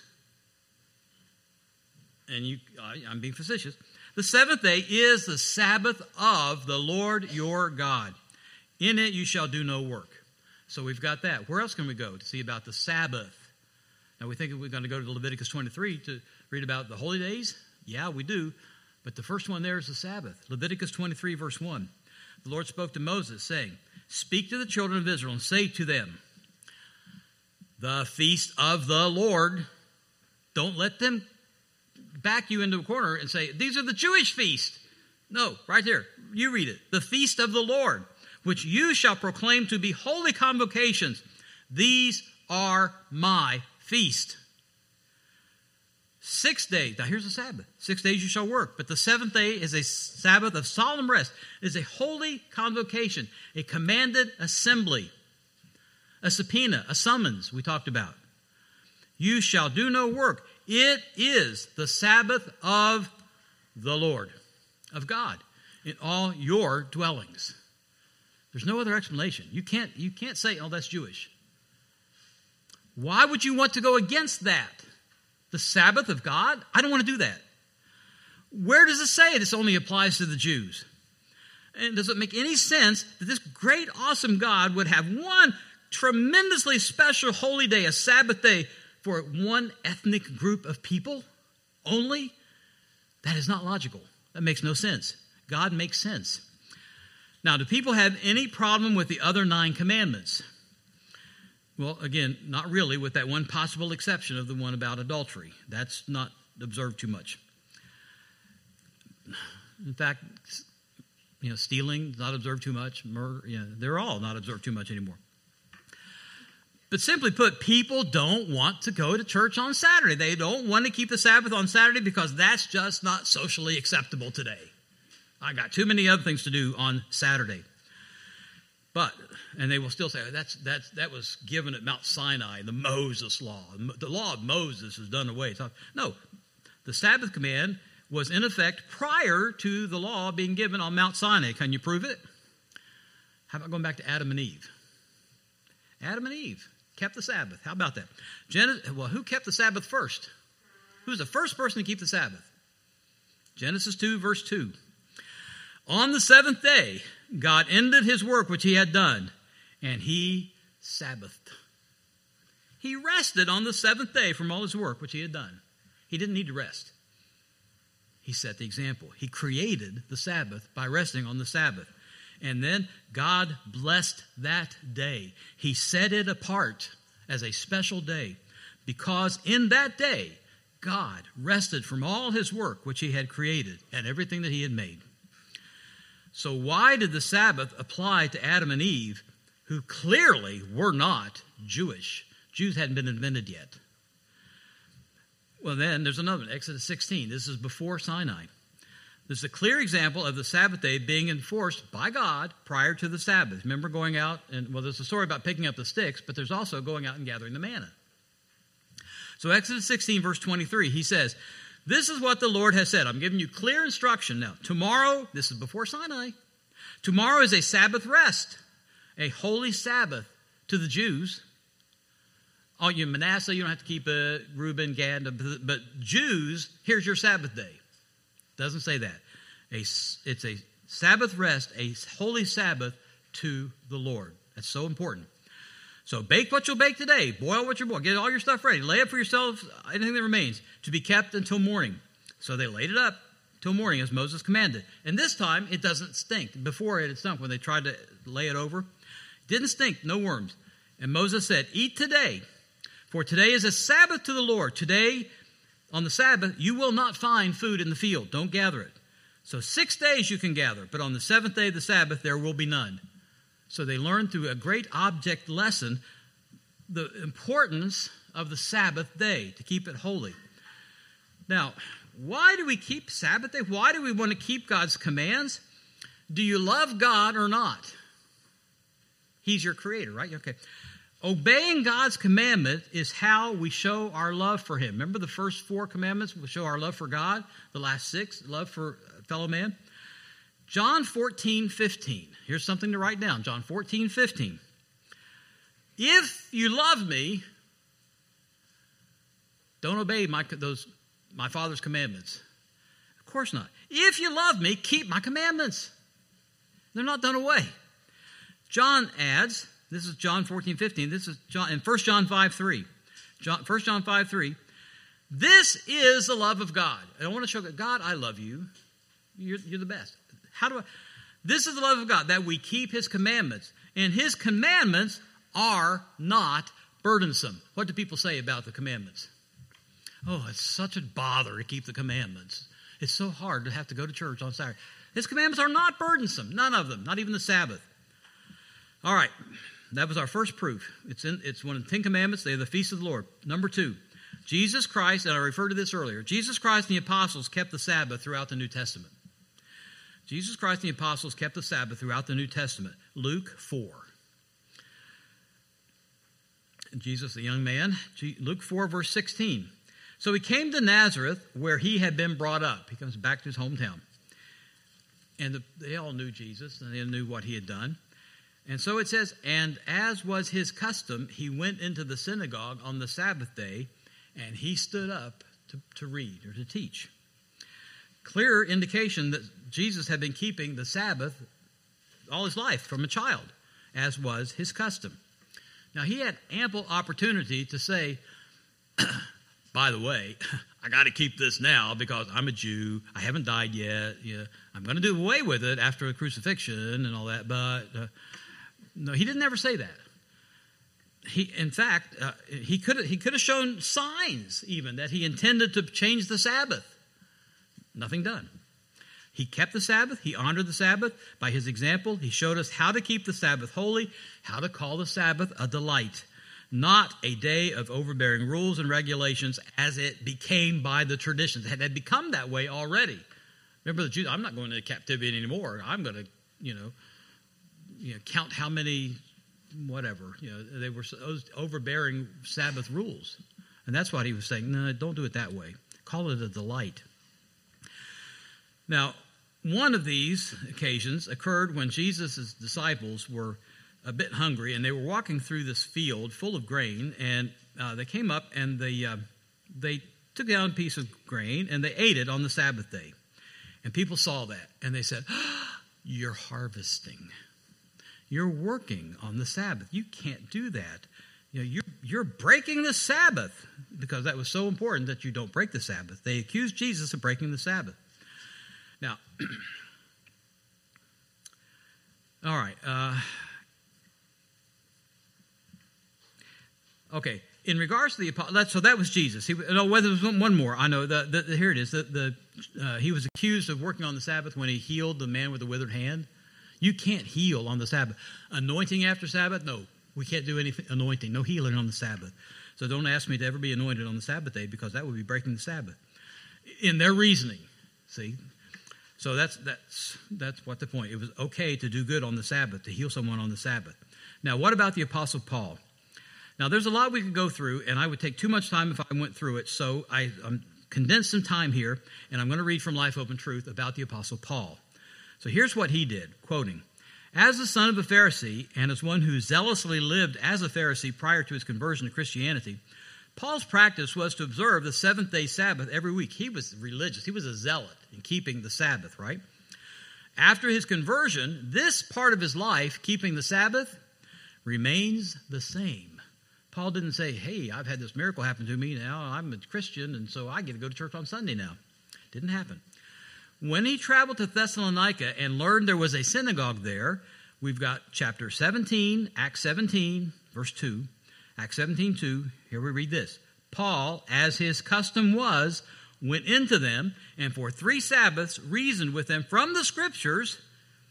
And you, I, I'm being facetious. The seventh day is the Sabbath of the Lord your God. In it you shall do no work. So we've got that. Where else can we go to see about the Sabbath? Now we think we're going to go to Leviticus twenty-three to read about the holy days. Yeah, we do. But the first one there is the Sabbath. Leviticus twenty-three, verse one. The Lord spoke to Moses, saying, speak to the children of Israel and say to them, the feast of the Lord. Don't let them back you into a corner and say, these are the Jewish feasts. No, right here. You read it. The feast of the Lord, which you shall proclaim to be holy convocations. These are my feast. Six days. Now here's the Sabbath. Six days you shall work. But the seventh day is a Sabbath of solemn rest. It is a holy convocation, a commanded assembly, a subpoena, a summons we talked about. You shall do no work. It is the Sabbath of the Lord, of God, in all your dwellings. There's no other explanation. You can't, you can't say, oh, that's Jewish. Why would you want to go against that? The Sabbath of God? I don't want to do that. Where does it say this only applies to the Jews? And does it make any sense that this great, awesome God would have one tremendously special holy day, a Sabbath day, for one ethnic group of people only? That is not logical. That makes no sense. God makes sense. Now, do people have any problem with the other nine commandments? Well, again, not really, with that one possible exception of the one about adultery. That's not observed too much. In fact, you know, stealing, not observed too much. Murder, you know, they're all not observed too much anymore. But simply put, people don't want to go to church on Saturday. They don't want to keep the Sabbath on Saturday because that's just not socially acceptable today. I got too many other things to do on Saturday. But, and they will still say, that's, that's, that was given at Mount Sinai, the Moses law. The law of Moses is done away. So, no, the Sabbath command was in effect prior to the law being given on Mount Sinai. Can you prove it? How about going back to Adam and Eve? Adam and Eve kept the Sabbath. How about that? Genesis, well, who kept the Sabbath first? Who was the first person to keep the Sabbath? Genesis two, verse two. On the seventh day, God ended his work which he had done, and he Sabbathed. He rested on the seventh day from all his work which he had done. He didn't need to rest. He set the example. He created the Sabbath by resting on the Sabbath. And then God blessed that day. He set it apart as a special day because in that day, God rested from all his work which he had created and everything that he had made. So why did the Sabbath apply to Adam and Eve, who clearly were not Jewish? Jews hadn't been invented yet. Well, then there's another one, Exodus sixteen. This is before Sinai. This is a clear example of the Sabbath day being enforced by God prior to the Sabbath. Remember going out, and well, there's a story about picking up the sticks, but there's also going out and gathering the manna. So Exodus sixteen, verse twenty-three, he says, this is what the Lord has said. I'm giving you clear instruction now. Tomorrow, this is before Sinai, tomorrow is a Sabbath rest, a holy Sabbath to the Jews. Oh, you Manasseh, you don't have to keep it. Reuben, Gad, but Jews, here's your Sabbath day. Doesn't say that. A, it's a Sabbath rest, a holy Sabbath to the Lord. That's so important. So bake what you'll bake today. Boil what you'll boil. Get all your stuff ready. Lay up for yourselves anything that remains to be kept until morning. So they laid it up till morning as Moses commanded. And this time it doesn't stink. Before it had stunk when they tried to lay it over. It didn't stink, no worms. And Moses said, eat today, for today is a Sabbath to the Lord. Today, on the Sabbath, you will not find food in the field. Don't gather it. So six days you can gather, but on the seventh day of the Sabbath, there will be none. So they learned through a great object lesson the importance of the Sabbath day, to keep it holy. Now, why do we keep Sabbath day? Why do we want to keep God's commands? Do you love God or not? He's your creator, right? Okay. Obeying God's commandment is how we show our love for him. Remember the first four commandments? We show our love for God. The last six, love for fellow man. John fourteen fifteen. Here's something to write down. John fourteen fifteen. If you love me, don't obey my, those, my Father's commandments. Of course not. If you love me, keep my commandments. They're not done away. John adds, this is John fourteen fifteen. This is John in First John five three. John, First John five three. This is the love of God. And I want to show God, God, I love you. You're, you're the best. How do I? This is the love of God, that we keep his commandments. And his commandments are not burdensome. What do people say about the commandments? Oh, it's such a bother to keep the commandments. It's so hard to have to go to church on Saturday. His commandments are not burdensome. None of them. Not even the Sabbath. All right. That was our first proof. It's in, it's one of the Ten Commandments. They are the feast of the Lord. Number two, Jesus Christ, and I referred to this earlier, Jesus Christ and the apostles kept the Sabbath throughout the New Testament. Jesus Christ and the apostles kept the Sabbath throughout the New Testament. Luke four. Jesus, the young man, Luke four, verse sixteen. So he came to Nazareth, where he had been brought up. He comes back to his hometown. And the, they all knew Jesus, and they knew what he had done. And so it says, and as was his custom, he went into the synagogue on the Sabbath day, and he stood up to, to read or to teach. Clear indication that Jesus had been keeping the Sabbath all his life from a child, as was his custom. Now, he had ample opportunity to say, by the way, I got to keep this now because I'm a Jew. I haven't died yet. Yeah, I'm going to do away with it after the crucifixion and all that. But uh, no, he didn't ever say that. He, in fact, uh, he could he could have shown signs even that he intended to change the Sabbath. Nothing done. He kept the Sabbath. He honored the Sabbath. By his example, he showed us how to keep the Sabbath holy, how to call the Sabbath a delight, not a day of overbearing rules and regulations as it became by the traditions. It had become that way already. Remember the Jews, I'm not going into captivity anymore. I'm going to, you know, you know, count how many, whatever, you know, they were overbearing Sabbath rules. And that's what he was saying. No, don't do it that way. Call it a delight. Now, one of these occasions occurred when Jesus' disciples were a bit hungry, and they were walking through this field full of grain, and uh, they came up and they uh, they took down a piece of grain, and they ate it on the Sabbath day. And people saw that, and they said, oh, you're harvesting. You're working on the Sabbath. You can't do that. You know, you're, you're breaking the Sabbath, because that was so important that you don't break the Sabbath. They accused Jesus of breaking the Sabbath. Now, all right. Uh, okay. In regards to the apostles, so that was Jesus. He, no, whether there was one more. I know. The, the, the, here it is. The, the, uh, he was accused of working on the Sabbath when he healed the man with the withered hand. You can't heal on the Sabbath. Anointing after Sabbath? No. We can't do anything. Anointing. No healing on the Sabbath. So don't ask me to ever be anointed on the Sabbath day, because that would be breaking the Sabbath. In their reasoning. See? So that's that's that's what the point. It was okay to do good on the Sabbath, to heal someone on the Sabbath. Now, what about the Apostle Paul? Now, there's a lot we could go through, and I would take too much time if I went through it. So I um, condensed some time here, and I'm going to read from Life Open Truth about the Apostle Paul. So here's what he did, quoting, "As the son of a Pharisee, and as one who zealously lived as a Pharisee prior to his conversion to Christianity, Paul's practice was to observe the seventh-day Sabbath every week." He was religious. He was a zealot in keeping the Sabbath, right? After his conversion, this part of his life, keeping the Sabbath, remains the same. Paul didn't say, hey, I've had this miracle happen to me now. I'm a Christian, and so I get to go to church on Sunday now. Didn't happen. When he traveled to Thessalonica and learned there was a synagogue there, we've got chapter seventeen, Acts seventeen, verse two. Acts seventeen, two, here we read this. Paul, as his custom was, went into them, and for three Sabbaths reasoned with them from the Scriptures,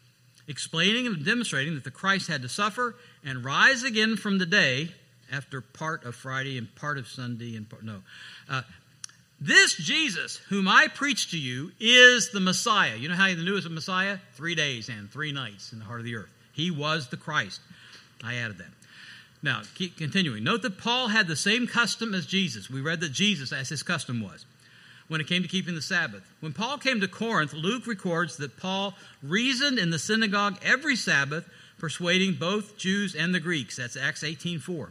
explaining and demonstrating that the Christ had to suffer and rise again from the day, after part of Friday and part of Sunday and part, no. Uh, this Jesus, whom I preach to you, is the Messiah. You know how you knew he was a Messiah? Three days and three nights in the heart of the earth. He was the Christ. I added that. Now, keep continuing. Note that Paul had the same custom as Jesus. We read that Jesus, as his custom was, when it came to keeping the Sabbath. When Paul came to Corinth, Luke records that Paul reasoned in the synagogue every Sabbath, persuading both Jews and the Greeks. That's Acts eighteen four.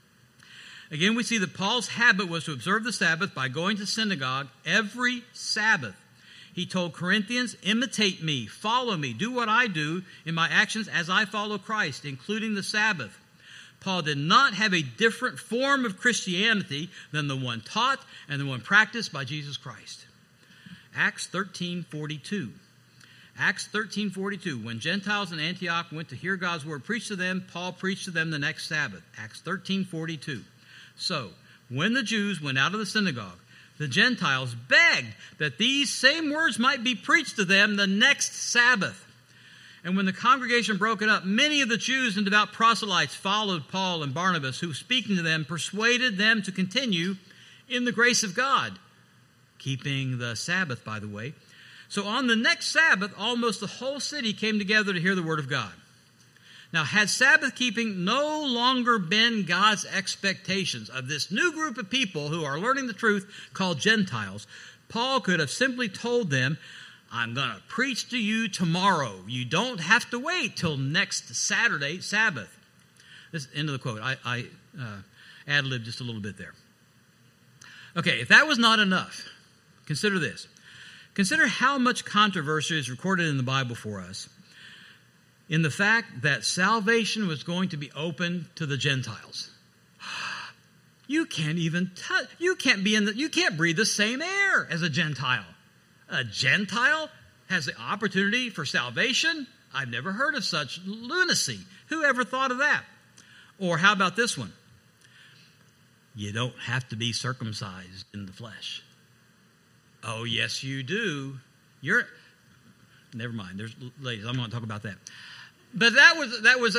Again, we see that Paul's habit was to observe the Sabbath by going to synagogue every Sabbath. He told Corinthians, imitate me, follow me, do what I do in my actions as I follow Christ, including the Sabbath. Paul did not have a different form of Christianity than the one taught and the one practiced by Jesus Christ. Acts thirteen forty-two. Acts thirteen forty-two. When Gentiles in Antioch went to hear God's word preached to them, Paul preached to them the next Sabbath. Acts thirteen forty-two. So, when the Jews went out of the synagogue, the Gentiles begged that these same words might be preached to them the next Sabbath. And when the congregation broke it up, many of the Jews and devout proselytes followed Paul and Barnabas, who, speaking to them, persuaded them to continue in the grace of God, keeping the Sabbath, by the way. So on the next Sabbath, almost the whole city came together to hear the word of God. Now, had Sabbath keeping no longer been God's expectations of this new group of people who are learning the truth called Gentiles, Paul could have simply told them, I'm going to preach to you tomorrow. You don't have to wait till next Saturday, Sabbath. This is the end of the quote. I, I uh, ad-libbed just a little bit there. Okay, if that was not enough, consider this. Consider how much controversy is recorded in the Bible for us in the fact that salvation was going to be open to the Gentiles. You can't even touch, you can't be in the, you can't breathe the same air as a Gentile. A Gentile has the opportunity for salvation? I've never heard of such lunacy. Who ever thought of that? Or how about this one? You don't have to be circumcised in the flesh. Oh, yes, you do. You're, never mind. There's ladies. I'm going to talk about that. But that was that was a.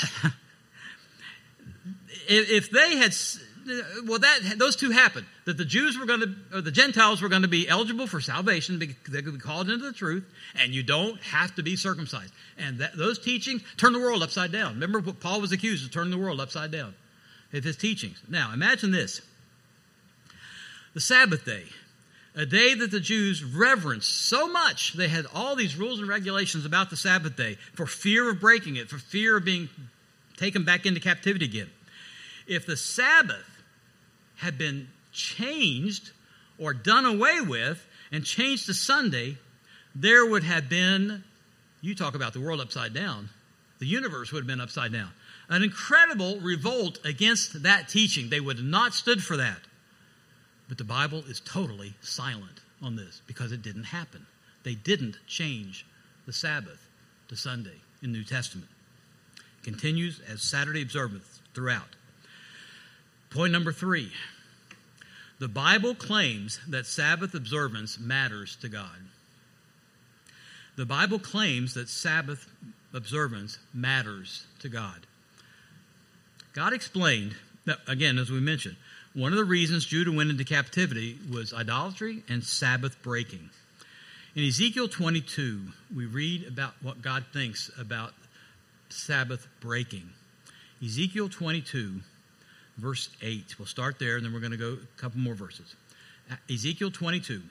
if they had, well, that those two happened. That the Jews were going to, or the Gentiles were going to be eligible for salvation. They could be called into the truth, and you don't have to be circumcised. And that, those teachings turn the world upside down. Remember, what Paul was accused of turning the world upside down. Of his teachings. Now, imagine this: the Sabbath day. A day that the Jews reverenced so much, they had all these rules and regulations about the Sabbath day for fear of breaking it, for fear of being taken back into captivity again. If the Sabbath had been changed or done away with and changed to Sunday, there would have been, you talk about the world upside down, the universe would have been upside down. An incredible revolt against that teaching. They would have not stood for that. But the Bible is totally silent on this because it didn't happen. They didn't change the Sabbath to Sunday in the New Testament. It continues as Saturday observance throughout. Point number three. The Bible claims that Sabbath observance matters to God. The Bible claims that Sabbath observance matters to God. God explained that, again, as we mentioned, one of the reasons Judah went into captivity was idolatry and Sabbath breaking. In Ezekiel twenty-two, we read about what God thinks about Sabbath breaking. Ezekiel twenty-two, verse eight. We'll start there, and then we're going to go a couple more verses. Ezekiel twenty-two.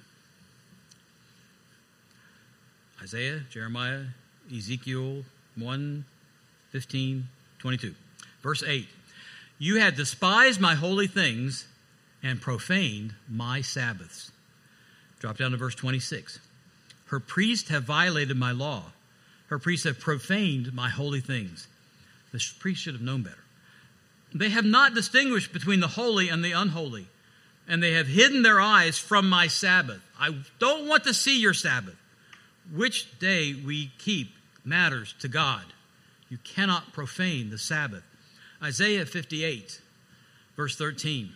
Isaiah, Jeremiah, Ezekiel one, fifteen, twenty-two. Verse eight. You have despised my holy things and profaned my Sabbaths. Drop down to verse twenty-six. Her priests have violated my law. Her priests have profaned my holy things. The priests should have known better. They have not distinguished between the holy and the unholy, and they have hidden their eyes from my Sabbath. I don't want to see your Sabbath. Which day we keep matters to God. You cannot profane the Sabbath. Isaiah fifty-eight, verse thirteen.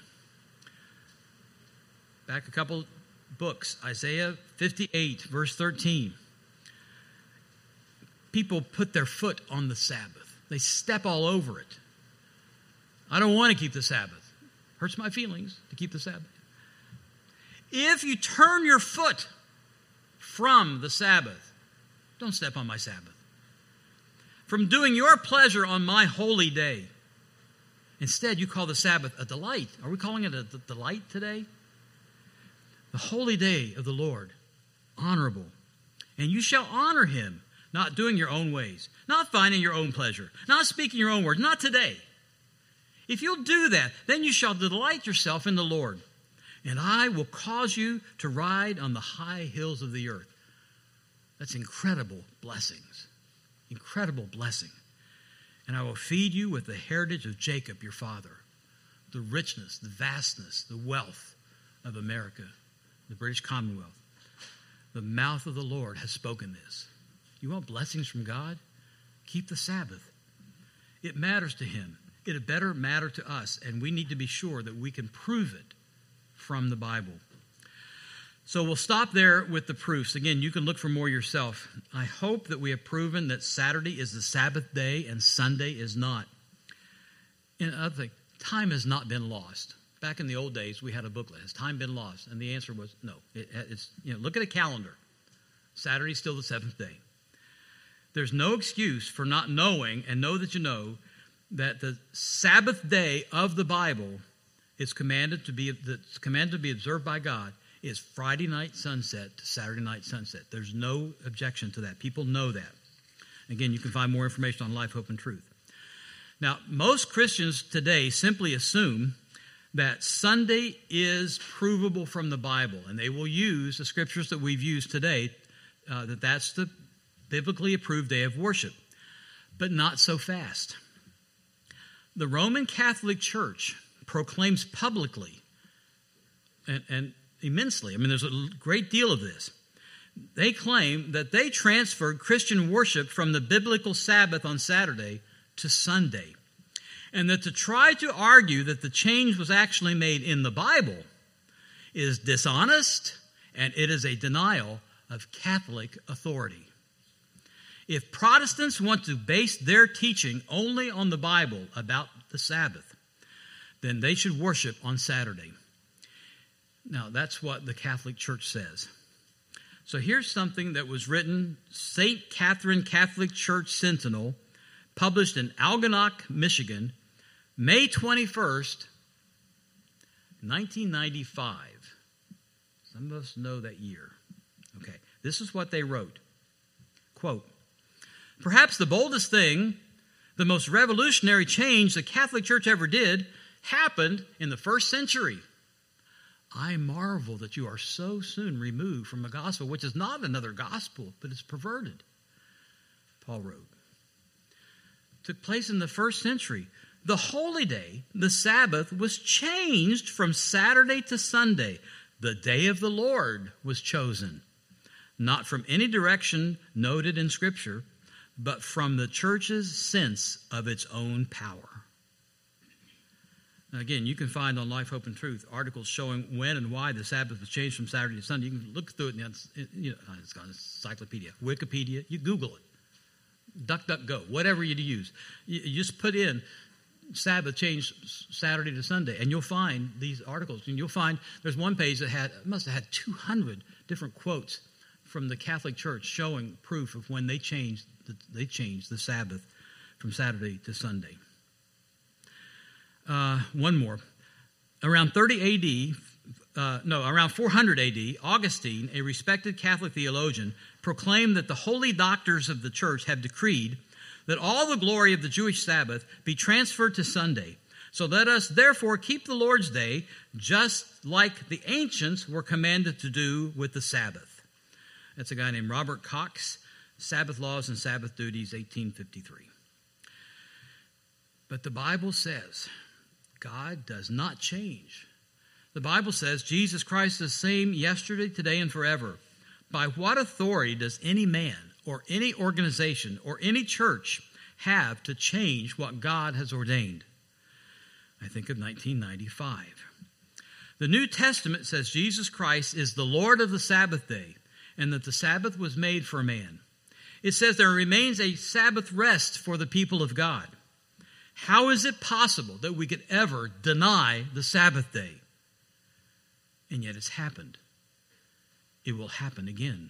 Back a couple books. Isaiah fifty-eight, verse thirteen. People put their foot on the Sabbath. They step all over it. I don't want to keep the Sabbath. Hurts my feelings to keep the Sabbath. If you turn your foot from the Sabbath, don't step on my Sabbath. From doing your pleasure on my holy day. Instead, you call the Sabbath a delight. Are we calling it a d- delight today? The holy day of the Lord, honorable. And you shall honor him, not doing your own ways, not finding your own pleasure, not speaking your own words, not today. If you'll do that, then you shall delight yourself in the Lord. And I will cause you to ride on the high hills of the earth. That's incredible blessings. Incredible blessing. And I will feed you with the heritage of Jacob, your father, the richness, the vastness, the wealth of America, the British Commonwealth. The mouth of the Lord has spoken this. You want blessings from God? Keep the Sabbath. It matters to him. It had better matter to us, and we need to be sure that we can prove it from the Bible. So we'll stop there with the proofs. Again, you can look for more yourself. I hope that we have proven that Saturday is the Sabbath day and Sunday is not. And other thing, time has not been lost. Back in the old days, we had a booklet. Has time been lost? And the answer was no. It, it's, you know, look at a calendar. Saturday's still the seventh day. There's no excuse for not knowing, and know that you know, that the Sabbath day of the Bible is commanded to be, that's commanded to be observed by God is Friday night sunset to Saturday night sunset. There's no objection to that. People know that. Again, you can find more information on Life, Hope, and Truth. Now, most Christians today simply assume that Sunday is provable from the Bible, and they will use the scriptures that we've used today, uh, that that's the biblically approved day of worship. But not so fast. The Roman Catholic Church proclaims publicly and, and immensely, I mean, there's a great deal of this. They claim that they transferred Christian worship from the biblical Sabbath on Saturday to Sunday. And that to try to argue that the change was actually made in the Bible is dishonest, and it is a denial of Catholic authority. If Protestants want to base their teaching only on the Bible about the Sabbath, then they should worship on Saturday. Now, that's what the Catholic Church says. So here's something that was written, Saint Catherine Catholic Church Sentinel, published in Algonac, Michigan, May twenty-first, nineteen ninety-five. Some of us know that year. Okay, this is what they wrote. Quote, perhaps the boldest thing, the most revolutionary change the Catholic Church ever did, happened in the first century. I marvel that you are so soon removed from a gospel which is not another gospel, but is perverted. Paul wrote. Took place in the first century. The holy day, the Sabbath, was changed from Saturday to Sunday. The day of the Lord was chosen, not from any direction noted in Scripture, but from the church's sense of its own power. Now again, you can find on Life, Hope, and Truth articles showing when and why the Sabbath was changed from Saturday to Sunday. You can look through it, and you know, it's got an encyclopedia, Wikipedia. You Google it. DuckDuckGo, whatever you use. You, you just put in Sabbath changed Saturday to Sunday, and you'll find these articles. And you'll find there's one page that had must have had two hundred different quotes from the Catholic Church showing proof of when they changed the, they changed the Sabbath from Saturday to Sunday. Uh, one more. Around thirty A D, uh, no, around four hundred A D, Augustine, a respected Catholic theologian, proclaimed that the holy doctors of the church have decreed that all the glory of the Jewish Sabbath be transferred to Sunday. So let us therefore keep the Lord's Day just like the ancients were commanded to do with the Sabbath. That's a guy named Robert Cox, Sabbath Laws and Sabbath Duties, eighteen fifty-three. But the Bible says God does not change. The Bible says Jesus Christ is the same yesterday, today, and forever. By what authority does any man or any organization or any church have to change what God has ordained? I think of nineteen ninety-five. The New Testament says Jesus Christ is the Lord of the Sabbath day and that the Sabbath was made for man. It says there remains a Sabbath rest for the people of God. How is it possible that we could ever deny the Sabbath day? And yet it's happened. It will happen again.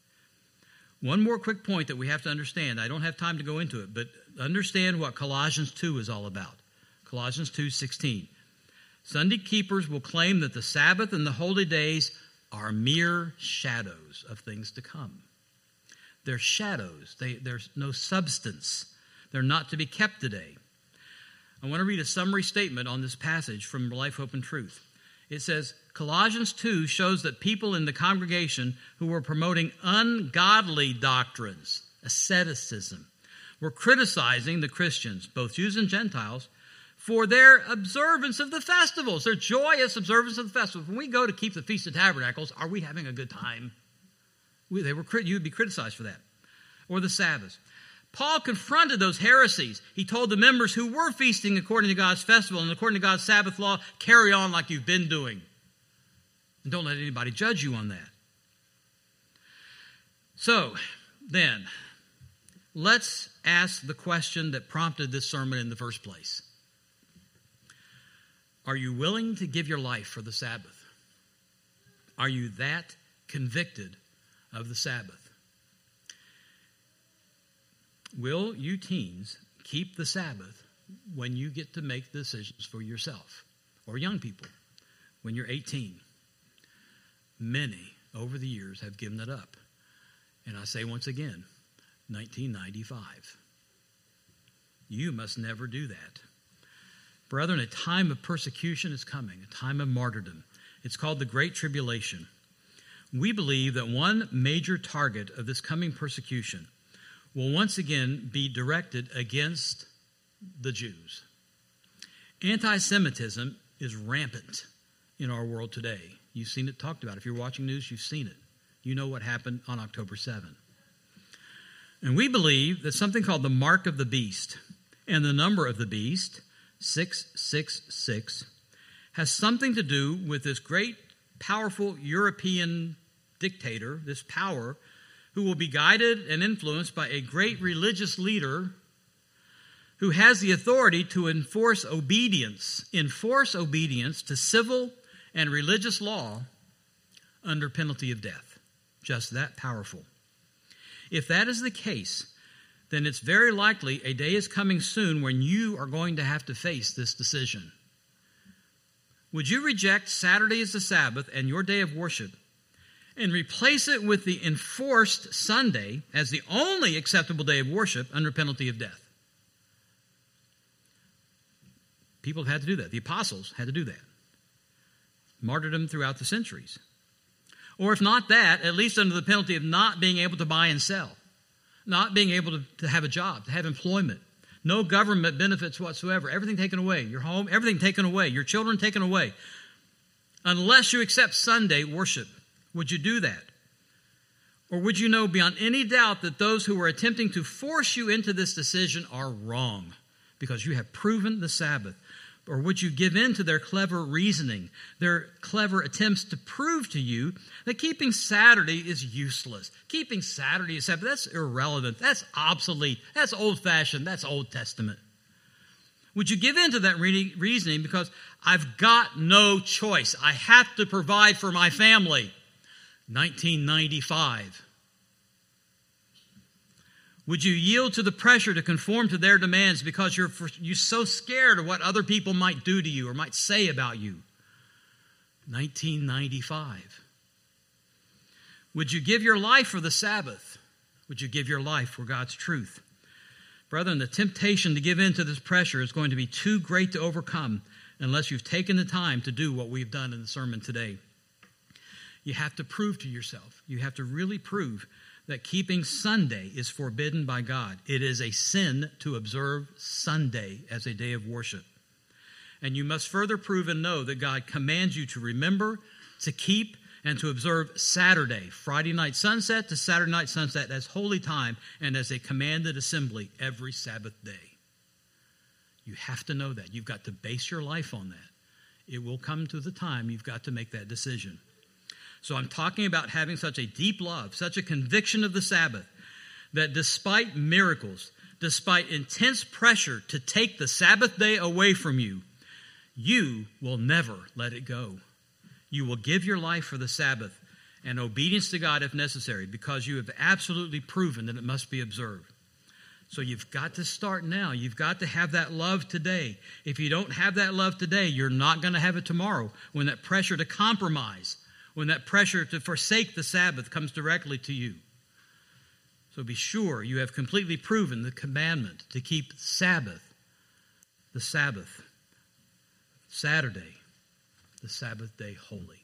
One more quick point that we have to understand. I don't have time to go into it, but understand what Colossians two is all about. Colossians two sixteen. Sunday keepers will claim that the Sabbath and the holy days are mere shadows of things to come. They're shadows. They, there's no substance. They're not to be kept today. I want to read a summary statement on this passage from Life, Hope, and Truth. It says, Colossians two shows that people in the congregation who were promoting ungodly doctrines, asceticism, were criticizing the Christians, both Jews and Gentiles, for their observance of the festivals, their joyous observance of the festivals. When we go to keep the Feast of Tabernacles, are we having a good time? We, they were, you would be criticized for that. Or the Sabbath. Paul confronted those heresies. He told the members who were feasting according to God's festival and according to God's Sabbath law, carry on like you've been doing. And don't let anybody judge you on that. So, then, let's ask the question that prompted this sermon in the first place. Are you willing to give your life for the Sabbath? Are you that convicted of the Sabbath? Will you teens keep the Sabbath when you get to make decisions for yourself? Or young people, when you're eighteen? Many over the years have given it up. And I say once again, nineteen ninety-five. You must never do that. Brethren, a time of persecution is coming, a time of martyrdom. It's called the Great Tribulation. We believe that one major target of this coming persecution will once again be directed against the Jews. Anti-Semitism is rampant in our world today. You've seen it talked about. If you're watching news, you've seen it. You know what happened on October seventh. And we believe that something called the mark of the beast and the number of the beast, six six six, has something to do with this great, powerful European dictator, this power, who will be guided and influenced by a great religious leader who has the authority to enforce obedience, enforce obedience to civil and religious law under penalty of death. Just that powerful. If that is the case, then it's very likely a day is coming soon when you are going to have to face this decision. Would you reject Saturday as the Sabbath and your day of worship and replace it with the enforced Sunday as the only acceptable day of worship under penalty of death? People have had to do that. The apostles had to do that. Martyrdom throughout the centuries. Or if not that, at least under the penalty of not being able to buy and sell. Not being able to, to have a job, to have employment. No government benefits whatsoever. Everything taken away. Your home, everything taken away. Your children taken away. Unless you accept Sunday worship. Would you do that? Or would you know beyond any doubt that those who are attempting to force you into this decision are wrong because you have proven the Sabbath? Or would you give in to their clever reasoning, their clever attempts to prove to you that keeping Saturday is useless? Keeping Saturday is Sabbath, that's irrelevant, that's obsolete, that's old-fashioned, that's Old Testament. Would you give in to that re- reasoning because I've got no choice, I have to provide for my family? nineteen ninety-five. Would you yield to the pressure to conform to their demands because you're, you're so scared of what other people might do to you or might say about you? nineteen ninety-five. Would you give your life for the Sabbath? Would you give your life for God's truth? Brethren, the temptation to give in to this pressure is going to be too great to overcome unless you've taken the time to do what we've done in the sermon today. You have to prove to yourself. You have to really prove that keeping Sunday is forbidden by God. It is a sin to observe Sunday as a day of worship. And you must further prove and know that God commands you to remember, to keep, and to observe Saturday, Friday night sunset to Saturday night sunset as holy time and as a commanded assembly every Sabbath day. You have to know that. You've got to base your life on that. It will come to the time you've got to make that decision. So I'm talking about having such a deep love, such a conviction of the Sabbath, that despite miracles, despite intense pressure to take the Sabbath day away from you, you will never let it go. You will give your life for the Sabbath and obedience to God if necessary, because you have absolutely proven that it must be observed. So you've got to start now. You've got to have that love today. If you don't have that love today, you're not going to have it tomorrow when that pressure to compromise, when that pressure to forsake the Sabbath comes directly to you. So be sure you have completely proven the commandment to keep Sabbath, the Sabbath, Saturday, the Sabbath day holy.